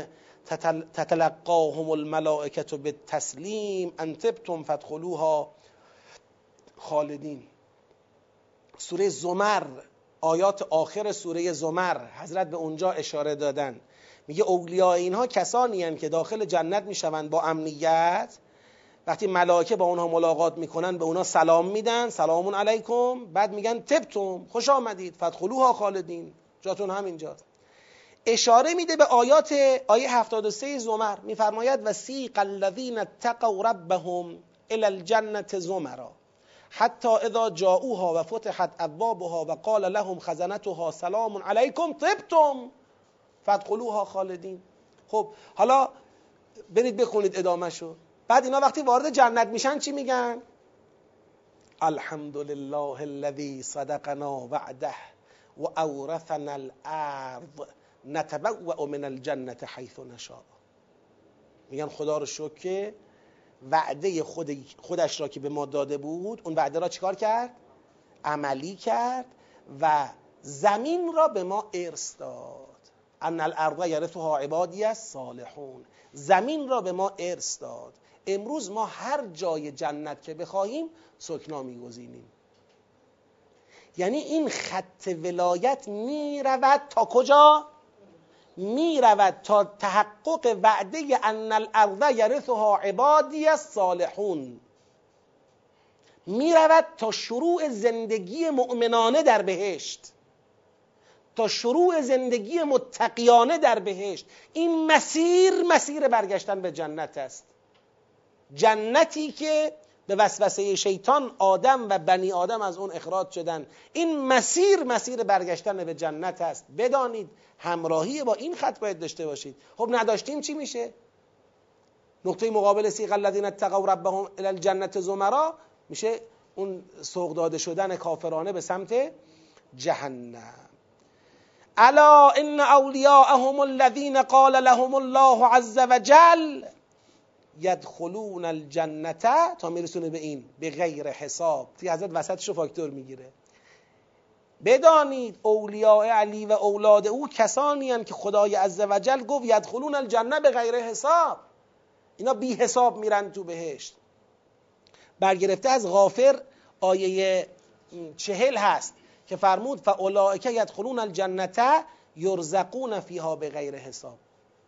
تتلقاهم الملائکة بالتسلیم ان طبتم فادخلوها خالدین. سوره زمر، آیات آخر سوره زمر، حضرت به اونجا اشاره دادن. میگه اولیاء اینها کسانی هستند که داخل جنت میشوند با امنیت. وقتی ملائکه با اونها ملاقات میکنن به اونها سلام میدن، سلام علیکم، بعد میگن طبتم، خوش آمدید، فادخلوها خالدین، جاتون همینجاست. اشاره میده به آیات آیه هفتاد و سه زمر، میفرماید وسیق الذین اتقوا ربهم الی الجنة زمرا حتی اذا جاءوها و فتحت ابوابها و قال لهم خزنتها سلام علیکم طبتم فادخلوها خالدین. خب حالا برید بخونید ادامهشو. بعد اینا وقتی وارد جنت میشن چی میگن؟ الحمدلله الذی صدقنا وعده و اورثنا الارض نتبوأ من الجنة حیث نشاء. میگن خدا رو شکر که وعده خود خودش را که به ما داده بود، اون وعده را چیکار کرد؟ عملی کرد و زمین را به ما ارث داد. ان الارض یرثها عبادی الصالحون. زمین را به ما ارث داد. امروز ما هر جای جنت که بخواهیم سکنا میگزینیم. یعنی این خط ولایت می رود تا کجا؟ می رود تا تحقق وعده ان الارض یرثها عبادی الصالحون، می رود تا شروع زندگی مؤمنانه در بهشت، تا شروع زندگی متقیانه در بهشت. این مسیر مسیر برگشتن به جنت است، جنتی که به وسوسه شیطان آدم و بنی آدم از اون اخراج شدن. این مسیر مسیر برگشتن به جنت است. بدانید همراهی با این خط باید داشته باشید. خب نداشتیم چی میشه؟ نقطه مقابل سیق الذین اتقوا ربهم الی الجنة زمرا میشه اون سوق داده شدن کافرانه به سمت جهنم. الا ان اولیاءهم الذین قال لهم الله عز وجل یدخلون الجنة، تا میرسونه به این به غیر حساب. توی حضرت وسطش رو فاکتور میگیره. بدانید اولیاء علی و اولاد او کسانی هستند که خدای عز وجل گفت یدخلون الجنة به غیر حساب، اینا بی حساب میرن تو بهشت. برگرفته از غافر آیه چهل هست که فرمود فاولئک یدخلون الجنة یرزقون فیها به غیر حساب.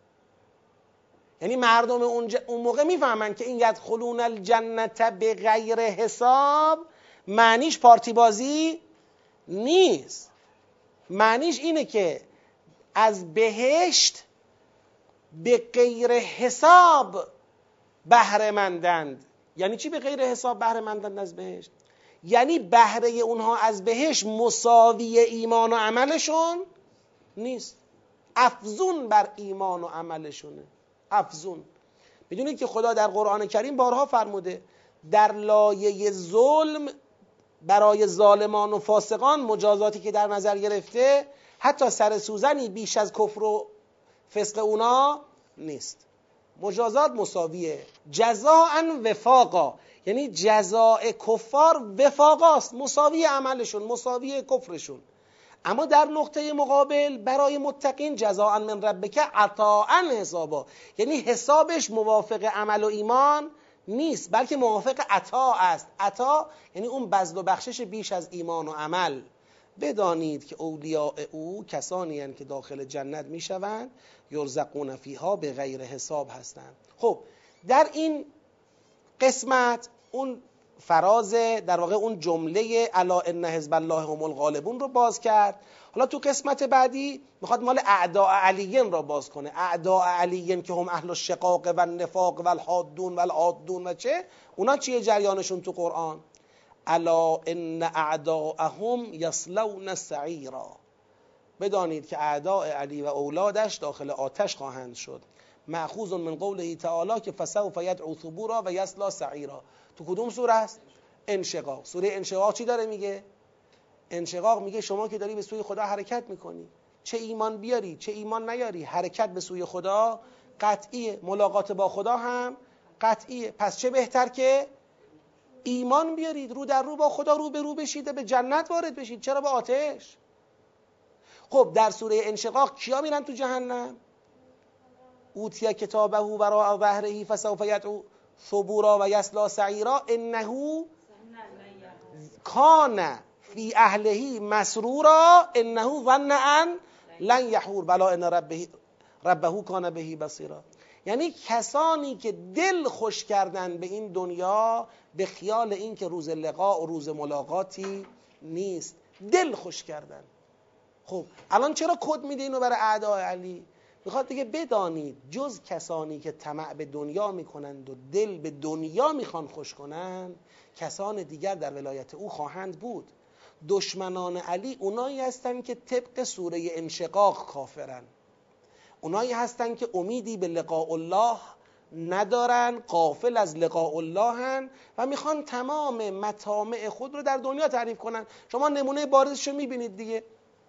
یعنی مردم اون موقع میفهمن که این یدخلون الجنة به غیر حساب معنیش پارتی بازی نیست، معنیش اینه که از بهشت به غیر حساب بهره مندند. یعنی چی به غیر حساب بهره مندند از بهشت؟ یعنی بهره اونها از بهشت مساوی ایمان و عملشون نیست، افزون بر ایمان و عملشونه، افزون. میدونید که خدا در قرآن کریم بارها فرموده در لایه ظلم برای ظالمان و فاسقان مجازاتی که در نظر گرفته حتی سر سوزنی بیش از کفر و فسق اونا نیست. مجازات مساویه، جزاء وفاقا، یعنی جزاء کفار وفاقاست، مساوی عملشون، مساوی کفرشون. اما در نقطه مقابل برای متقین جزاء من ربک عطاء حسابا، یعنی حسابش موافق عمل و ایمان نیست بلکه موافق عطا است. عطا یعنی اون بذل و بخشش بیش از ایمان و عمل. بدانید که اولیاء او کسانی هستند که داخل جنت میشوند یرزقون فیها به غیر حساب هستند. خب در این قسمت اون فراز در واقع اون جمله الا ان حزب الله هم الغالبون رو باز کرد. حالا تو قسمت بعدی میخواد مال اعداء علیین را باز کنه. اعداء علیین که هم اهل الشقاق و النفاق و الحادون و العادون و چه، اونا چیه جریانشون تو قرآن؟ الا ان اعداءهم یصلون سعیرا، بدانید که اعداء علی و اولادش داخل آتش خواهند شد. مأخوذ من قوله تعالی که فسوف یدعو ثبورا و یصلی سعیرا. تو کدوم سوره است؟ انشقاق. سوره انشقاق چی داره میگه؟ انشقاق میگه شما که داری به سوی خدا حرکت میکنی، چه ایمان بیاری چه ایمان نیاری، حرکت به سوی خدا قطعیه، ملاقات با خدا هم قطعیه. پس چه بهتر که ایمان بیارید، رو در رو با خدا رو به رو بشید، به جنت وارد بشید، چرا به آتش؟ خب در سوره انشقاق کیا میرن تو جهنم؟ اوتیا کتابه وراء ظهره فسوف یدعو ثبورا و یصلی سعیرا انه کان فی اهله مسرورا انه ظن ان لن یحور بلا ان ربه ربه کان به بصیرا. یعنی کسانی که دل خوش کردن به این دنیا به خیال این که روز لقاء و روز ملاقاتی نیست، دل خوش کردن. خب الان چرا کد میده اینو برای اعداء علی؟ میخواد دیگه بدانید جز کسانی که طمع به دنیا میکنند و دل به دنیا میخوان خوش کنند، کسان دیگر در ولایت او خواهند بود. دشمنان علی اونایی هستند که طبق سوره انشقاق کافرن، اونایی هستند که امیدی به لقاء الله ندارن، غافل از لقاء الله هن و میخوان تمام مطامع خود رو در دنیا تعریف کنن. شما نمونه بارزش رو میبینید دیگه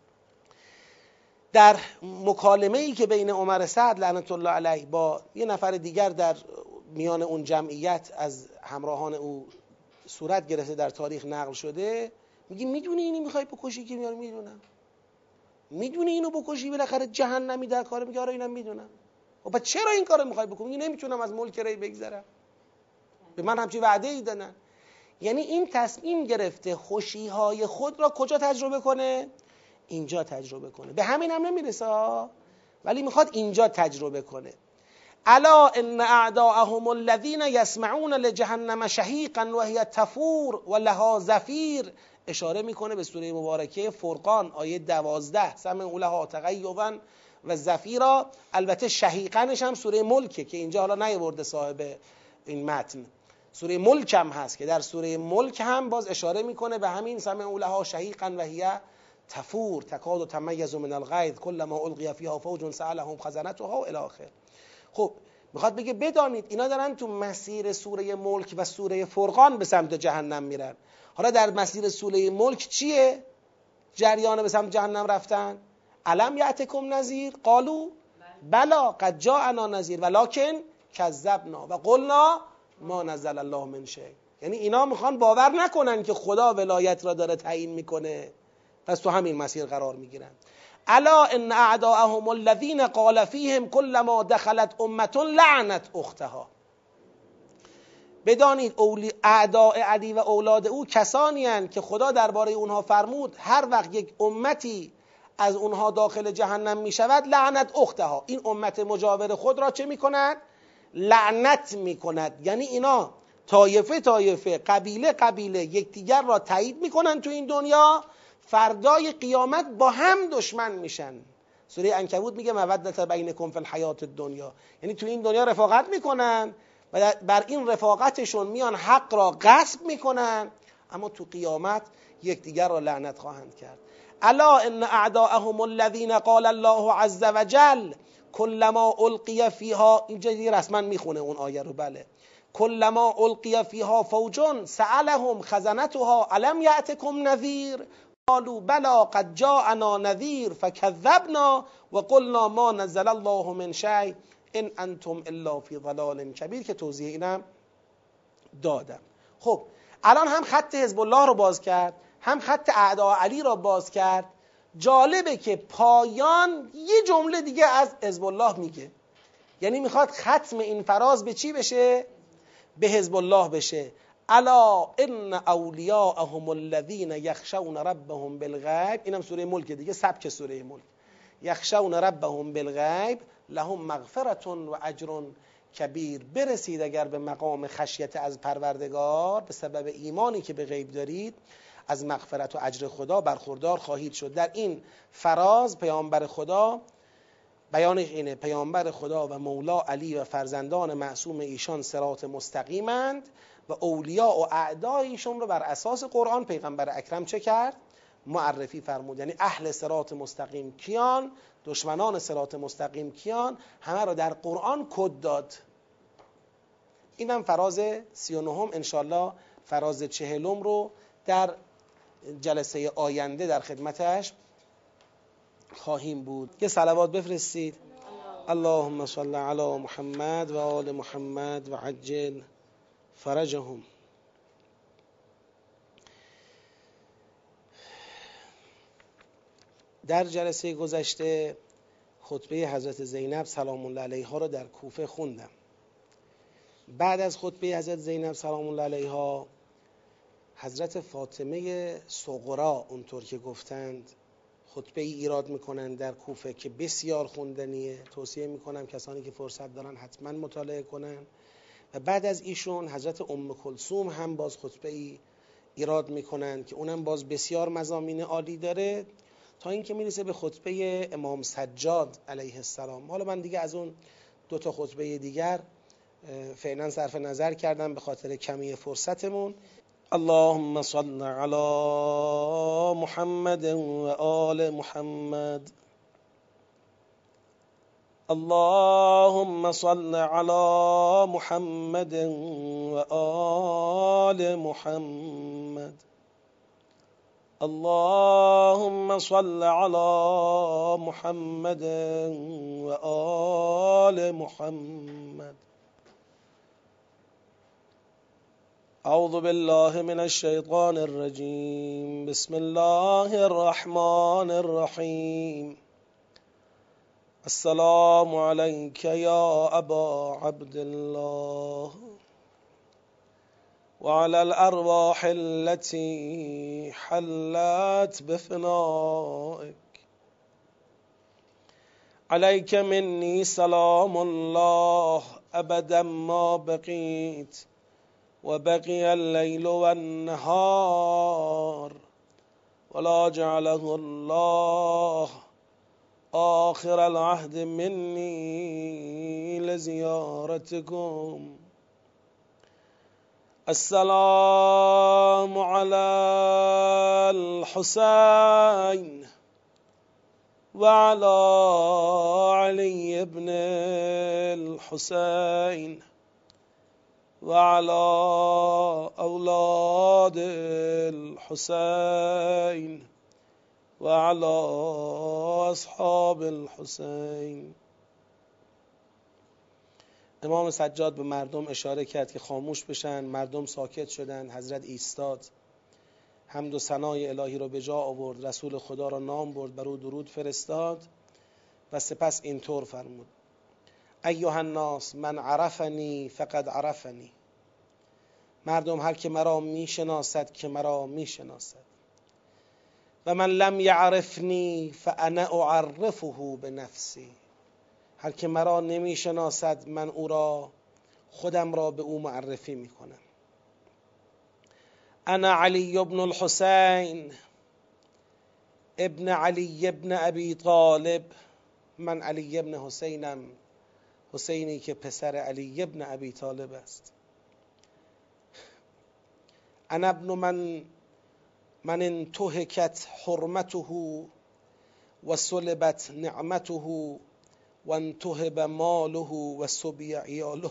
در مکالمه ای که بین عمر سعد لعنت الله علیه با یه نفر دیگر در میان اون جمعیت از همراهان او صورت گرفته، در تاریخ نقل شده. میگه میدونی اینی میخوای بکشی؟ که میگه میدونم. میدونی اینو بکشی بالاخره جهنمی در کاره؟ میگه آره اینم میدونم. خب بعد چرا این کارو میخوای بکنی؟ میگه نمیتونم از ملک ری بگذرم، به من همچین وعده ای دادن. یعنی این تصمیم گرفته خوشیهای خود را کجا تجربه کنه؟ اینجا تجربه کنه. به همین هم نمیرسه ولی میخواد اینجا تجربه کنه. الا ان اعداءهم الذين يسمعون لجهنم شهيقا وهي تفور ولها زفیر. اشاره میکنه به سوره مبارکه فرقان آیه دوازده، سمعوا لها تغیظا و زفیرا. البته شهیقنش هم سوره ملکه که اینجا حالا نیاورده صاحب این متن. سوره ملک هم هست که در سوره ملک هم باز اشاره میکنه به همین سمعوا لها شهیقا و هی تفور تکاد تمیز من الغیظ کلما القی فیها فوج سألهم خزنتها الی آخر. خب میخواد بگه بدانید اینا دارن تو مسیر سوره ملک و سوره فرقان به سمت جهنم میرن. حالا در مسیر سوره ملک چیه؟ جریان به سمت جهنم رفتن. الم یأتکم نذیر قالوا بلا قد جاءنا نذیر ولکن کذبنا و قلنا ما نزل الله من شیء. یعنی اینا میخوان باور نکنن که خدا ولایت را داره تعیین میکنه، پس تو همین مسیر قرار میگیرن. الا ان اعداءهم الذين قال فيهم كلما دخلت امه لعنت اختها. بدانید اعداء علی و اولاد او کسانی هستند که خدا درباره اونها فرمود هر وقت یک امتی از اونها داخل جهنم می شود لعنت اختها، این امت مجاور خود را چه می کند؟ لعنت می کند. یعنی اینا طایفه طایفه قبیله قبیله یکدیگر را تایید می کنند تو این دنیا، فردای قیامت با هم دشمن میشن. سوره عنکبوت میگه مودة بینکم فی الحیات الدنیا، یعنی تو این دنیا رفاقت میکنن و بر این رفاقتشون میان حق را غصب میکنن، اما تو قیامت یکدیگر را لعنت خواهند کرد. الا ان اعداءهم الذين قال الله عز وجل كلما القی فیها، اینجا دیگه رسما میخونه اون آیه رو، بله، كلما القی فیها فوج سألهم خزنتها الم یأتکم نذیر قالوا بلا قد جاءنا نذیر فکذبنا و قلنا ما نزل الله من شیء ان انتم الا فی ضلال کبیر، که توضیح اینم دادم. خب الان هم خط حزب الله رو باز کرد، هم خط اعداء علی رو باز کرد. جالبه که پایان یه جمله دیگه از حزب الله میگه، یعنی میخواد ختم این فراز به چی بشه؟ به حزب الله بشه. الا ان اولیاءهم الذین یخشون ربهم بالغیب، اینم سوره ملک دیگه، سبک سوره ملک. یخشون ربهم بالغیب لهم مغفرة و اجر کبیر. برسید اگر به مقام خشیت از پروردگار به سبب ایمانی که به غیب دارید، از مغفرت و اجر خدا برخوردار خواهید شد. در این فراز پیامبر خدا بیانش اینه، پیامبر خدا و مولا علی و فرزندان معصوم ایشان صراط مستقیمند و اولیاء و اعداء ایشون رو بر اساس قرآن پیغمبر اکرم چه کرد؟ معرفی فرمود. یعنی اهل صراط مستقیم کیان، دشمنان صراط مستقیم کیان، همه رو در قرآن کد داد. اینم فراز سی و نهم، انشالله فراز چهلم رو در جلسه آینده در خدمتش خواهیم بود. یه صلوات بفرستید. اللهم صل علی محمد و آل محمد و عجل فرجهم. در جلسه گذشته خطبه حضرت زینب سلام الله علیها را در کوفه خوندم. بعد از خطبه حضرت زینب سلام الله علیها، حضرت فاطمه صغرا اونطور که گفتند خطبه ای ایراد میکنن در کوفه که بسیار خوندنیه، توصیه میکنم کسانی که فرصت دارن حتما مطالعه کنن. و بعد از ایشون حضرت ام کلثوم هم باز خطبه ای ایراد میکنن که اونم باز بسیار مضامین عالی داره، تا اینکه میرسه به خطبه امام سجاد علیه السلام. حالا من دیگه از اون دو تا خطبه دیگر فعلا صرف نظر کردم به خاطر کمی فرصتمون. اللهم صل علی محمد و آل محمد. اللهم صل علی محمد و آل محمد. اللهم صل علی محمد و آل محمد. اعوذ بالله من الشیطان الرجیم. بسم الله الرحمن الرحیم. السلام علیک یا ابا عبدالله وعلى الأرواح التي حلت بفنائك. عليك مني سلام الله أبدا ما بقيت وبقي الليل والنهار، ولا جعله الله آخر العهد مني لزيارتكم. السلام على الحسين وعلى علي بن الحسين وعلى أولاد الحسين وعلى أصحاب الحسين. امام سجاد به مردم اشاره کرد که خاموش بشن. مردم ساکت شدند. حضرت ایستاد، حمد و ثنای الهی رو به جا آورد، رسول خدا را نام برد، بر او درود فرستاد و سپس اینطور فرمود: ایها الناس من عرفنی فقد عرفنی. مردم هر که مرا میشناسد که مرا میشناسد، و من لم یعرفنی فانا اعرفه بنفسی. هر که مرا نمیشناسد من او را خودم را به او معرفی میکنم. انا علی بن الحسین ابن علی ابن ابی طالب. من علی ابن حسینم، حسینی که پسر علی ابن ابی طالب است. انا ابن من من انتهکت حرمته و سلبت نعمته و انتهب ماله و سبی عیاله.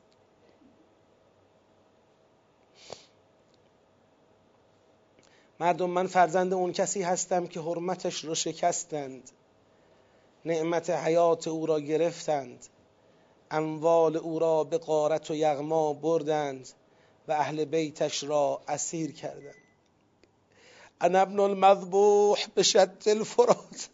مردم من فرزند اون کسی هستم که حرمتش رو شکستند، نعمت حیات او را گرفتند، اموال او را به غارت و یغما بردند و اهل بیتش را اسیر کردند. انا ابن المذبوح بشط الفرات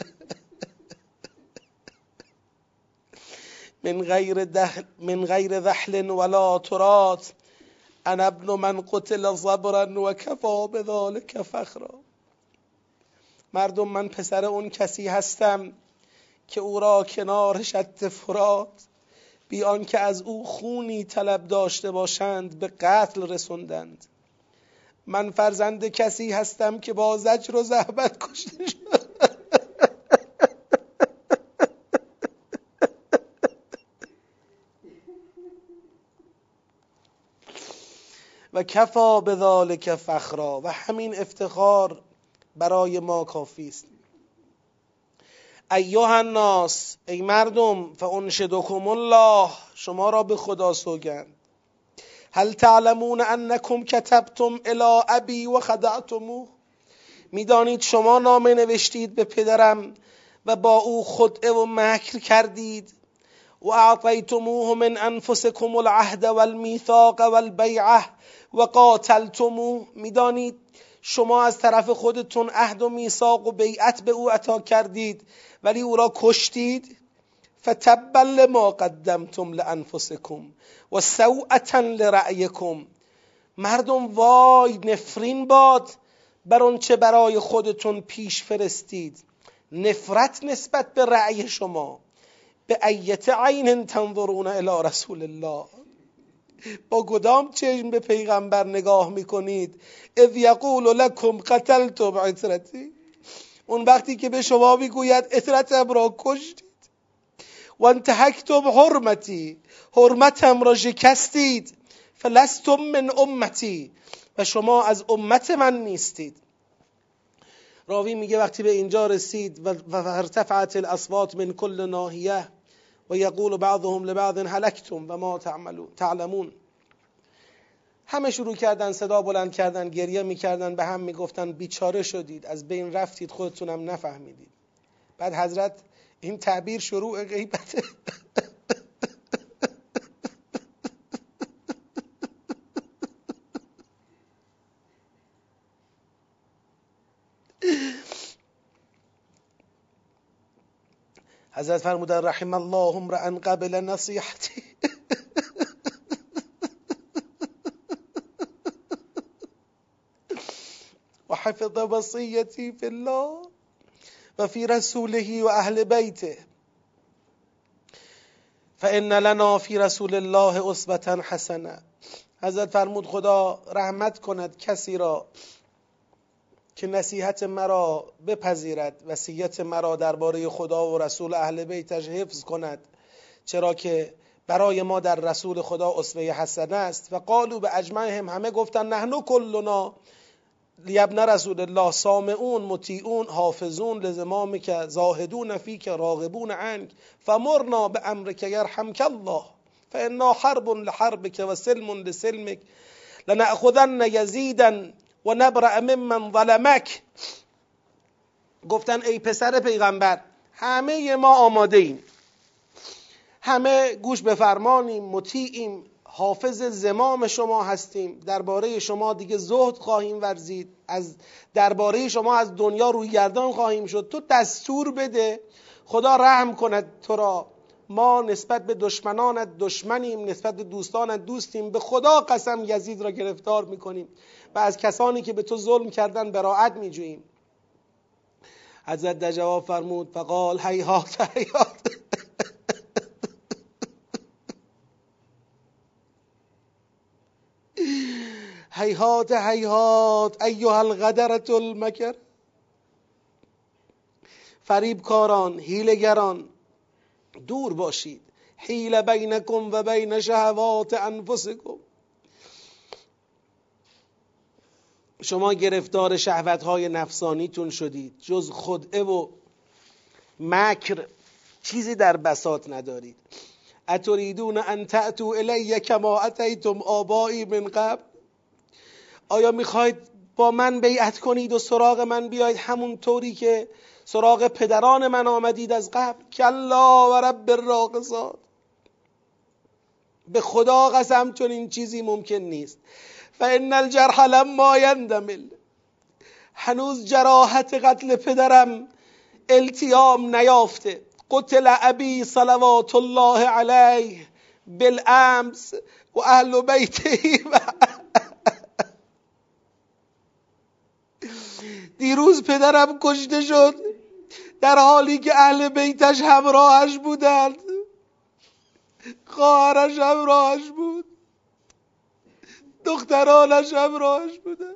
من غیر دخل من غیر ذحل ولا ترات. انا ابن من قتل صبرا و کفا بذلک فخرا. مردم من پسر اون کسی هستم که او را کنار شط فرات بی آنکه از او خونی طلب داشته باشند به قتل رسوندند. من فرزند کسی هستم که با زجر و ضربت کشته شد. و کفا بذلک فخرا. و همین افتخار برای ما کافی است. ایها الناس، ای مردم، فانشدکم الله، شما را به خدا سوگند. هل تعلمون انکم کتبتم الی ابی و خدعتموه. میدانید شما نامه نوشتید به پدرم و با او خدعه و مکر کردید. و اعطیتموه من انفسکم العهد والمیثاق والبیعه و قاتلتموه. میدانید شما از طرف خودتون عهد و میثاق و بیعت به او عطا کردید ولی او را کشتید. فتبا لما قدمتم لانفسکم و سوءة لرأیکم. مردم وای، نفرین باد بر آنچه برای خودتون پیش فرستید. نفرت نسبت به رأی شما. به ایت عین تنظرون الی رسول الله. با کدام چشم به پیغمبر نگاه میکنید؟ اذ یقول لکم قتلتم عترتی. اون وقتی که به شما میگوید عترتم را کشتید. و انتهکتم حرمتی، حرمتم را شکستید. فلستم من امتی، و شما از امت من نیستید. راوی میگه وقتی به اینجا رسید و ارتفعت الاصوات من کل ناحیه و یقول بعضهم لبعض هلکتم و ما تعلمون. همه شروع کردن صدا بلند کردن، گریه میکردن، به هم میگفتن بیچاره شدید، از بین رفتید، خودتونم نفهمیدید. بعد حضرت این تعبیر شروع غیبت حضرت فرمودن رحم الله امرأ قبل نصیحتی. حفظ وصیتی فی الله و فی رسوله و اهل بیته فان لنا فی رسول الله اسوة حسنه. حضرت فرمود خدا رحمت کند کسی را که نصیحت مرا بپذیرد، وصیت مرا درباره خدا و رسول اهل بیتش حفظ کند، چرا که برای ما در رسول خدا اسوه حسنه است. و قالوا به اجمعهم، همه گفتن نحن کلنا لیبن رسول الله سامعون مطیعون حافظون لزمامک زاهدون فیک راغبون عنک فمرنا بامرک یرحمک الله فانا حرب لحربک و سلم لسلمک لنأخذن یزیدا و نبرأ ممن ظلمک. گفتن ای پسر پیغمبر همه ما آماده ایم، همه گوش به فرمانیم، مطیعیم، حافظ زمام شما هستیم، درباره شما دیگه زهد خواهیم ورزید، از درباره شما از دنیا روی گردان خواهیم شد، تو دستور بده خدا رحم کند تو را، ما نسبت به دشمنانت دشمنیم، نسبت به دوستانت دوستیم، به خدا قسم یزید را گرفتار میکنیم و از کسانی که به تو ظلم کردن براءت میجوییم. حضرت در جواب فرمود فقال هیهات هیهات هیهات هیهات ایها الغدرة المکر. فریبکاران، حیله‌گران، دور باشید. حیل بینکم و بین شهوات انفسکم، شما گرفتار شهوت‌های نفسانیتون شدید، جز خدعه و مکر چیزی در بساط ندارید. اتریدون ان تأتوا الی کما اتیتم آبایی من قبل، آیا میخواید با من بیعت کنید و سراغ من بیاید همون طوری که سراغ پدران من آمدید از قبل؟ کلا و رب الراقصات، به خدا قسم چون این چیزی ممکن نیست. فان الجرح لما یندمل، هنوز جراحت قتل پدرم التیام نیافته. قتل ابی صلوات الله علیه بالامس و اهل بیته، دیروز پدرم کشته شد در حالی که اهل بیتش همراهش بودند، خواهرش همراهش بود، دخترانش همراهش بودند.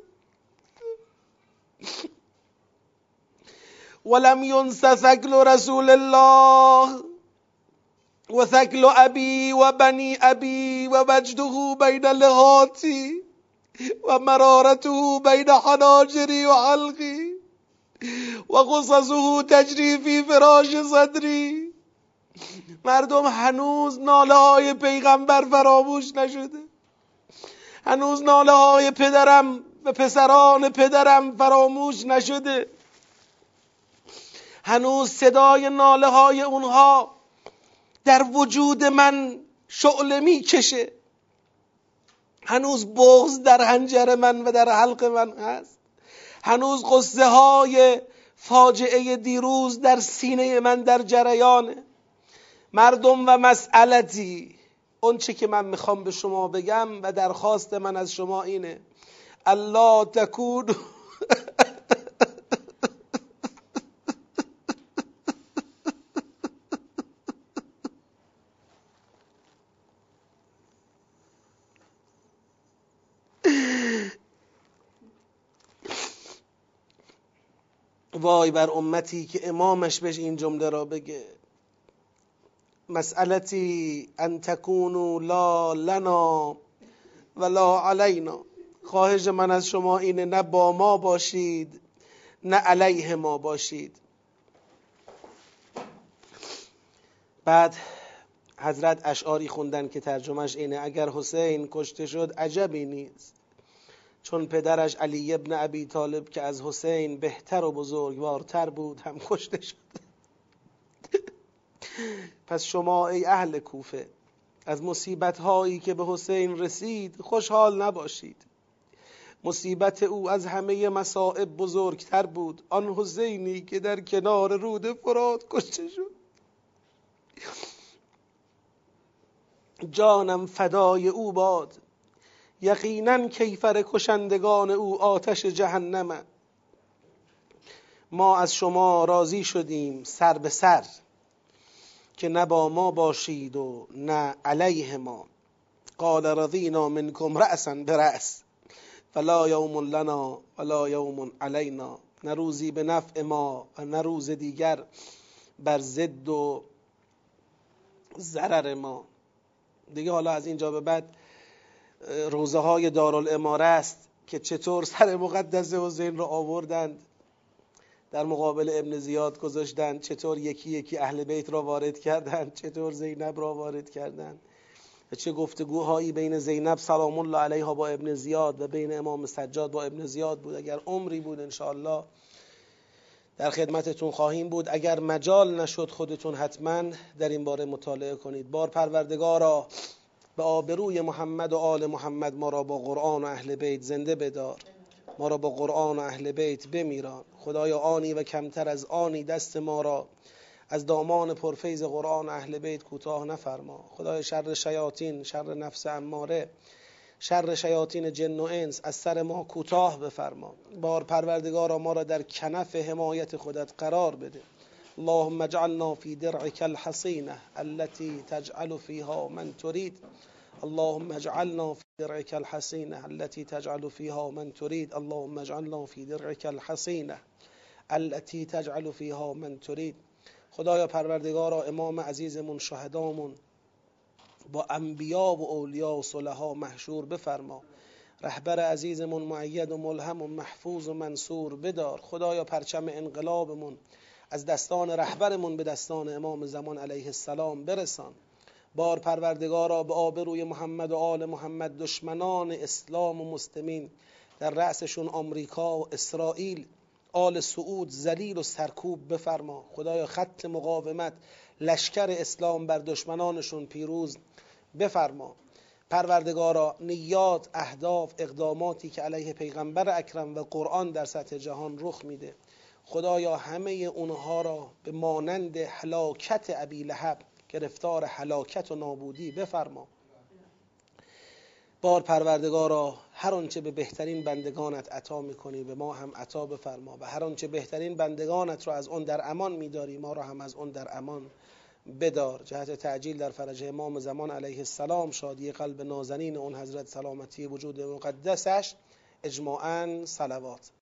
ولم ینس ثقل رسول الله و ثقل ابی و بنی ابی و وجده بین لحاتی و مرارته بین حناجری و حلقی و قصصه تجری فی فراش صدری. مردم هنوز ناله های پیغمبر فراموش نشده، هنوز ناله های پدرم و پسران پدرم فراموش نشده، هنوز صدای ناله های اونها در وجود من شعله می کشه، هنوز بغض در حنجر من و در حلق من هست، هنوز قصه های فاجعه دیروز در سینه من در جریانه. مردم و مسئلتی، اون چه که من میخوام به شما بگم و درخواست من از شما اینه الله تکون وای بر امتی که امامش بهش این جمله را بگه مسئلتی ان تکونوا لا لنا ولا علینا. خواهش من از شما اینه نه با ما باشید نه علیه ما باشید. بعد حضرت اشعاری خوندن که ترجمهش اینه اگر حسین کشته شد عجبی نیست، چون پدرش علی ابن ابی طالب که از حسین بهتر و بزرگوارتر بود هم کشته شد. پس شما ای اهل کوفه از مصیبت هایی که به حسین رسید خوشحال نباشید. مصیبت او از همه مصائب بزرگتر بود، آن حسینی که در کنار رود فرات کشته شد. جانم فدای او باد، یقینا کیفر کشندگان او آتش جهنم. ما از شما راضی شدیم سر به سر، که نه با ما باشید و نه علیه ما. قال رضینا منکم رأسا برأس فلا یوم لنا ولا یوم علینا. نه روزی به نفع ما و نه روز دیگر بر ضد و ضرر ما. دیگه حالا از اینجا به بعد روزه های دارالاماره است که چطور سر مقدس حسین رو آوردند در مقابل ابن زیاد گذاشتند، چطور یکی یکی اهل بیت را وارد کردند، چطور زینب را وارد کردند، چه گفتگوهایی بین زینب سلام الله علیها با ابن زیاد و بین امام سجاد با ابن زیاد بود. اگر عمری بود انشاءالله در خدمتتون خواهیم بود. اگر مجال نشد خودتون حتما در این باره مطالعه کنید. بار پروردگارا به آبروی محمد و آل محمد ما را با قرآن و اهل بیت زنده بدار، ما را با قرآن و اهل بیت بمیران. خدایا آنی و کمتر از آنی دست ما را از دامان پرفیض قرآن و اهل بیت کوتاه نفرما. خدای شر شیاطین، شر نفس اماره، شر شیاطین جن و انس از سر ما کوتاه بفرما. بار پروردگارا ما را در کنف حمایت خودت قرار بده. اللهم اجعلنا في درعك الحصینه التي تجعل فيها من تريد. اللهم اجعلنا في درعك الحصینه التي تجعل فيها من تريد. اللهم اجعلنا في درعك الحصینه التي تجعل فيها من تريد. خدایا پروردگارا امام عزیزمون، شهدامون با انبیا و اولیا و صلحا محشور بفرما. رهبر عزیزمون مؤید و ملهم و محفوظ و منصور بدار. خدایا پرچم انقلابمون از دستان رهبرمون به دستان امام زمان علیه السلام برسان. بار پروردگارا به آبروی محمد و آل محمد دشمنان اسلام و مسلمین، در رأسشون آمریکا و اسرائیل، آل سعود ذلیل و سرکوب بفرما. خدایا خط مقاومت، لشکر اسلام بر دشمنانشون پیروز بفرما. پروردگارا نیات، اهداف، اقداماتی که علیه پیغمبر اکرم و قرآن در سطح جهان رخ میده، خدایا همه اونها را به مانند هلاکت ابی لهب گرفتار هلاکت و نابودی بفرما. بار پروردگارا هر آنچه به بهترین بندگانت عطا میکنی به ما هم عطا بفرما و هر آنچه بهترین بندگانت را از اون در امان میداری ما را هم از اون در امان بدار. جهت تعجیل در فرج امام زمان علیه السلام، شادی قلب نازنین اون حضرت، سلامتی وجود مقدسش، اجماعاً صلوات.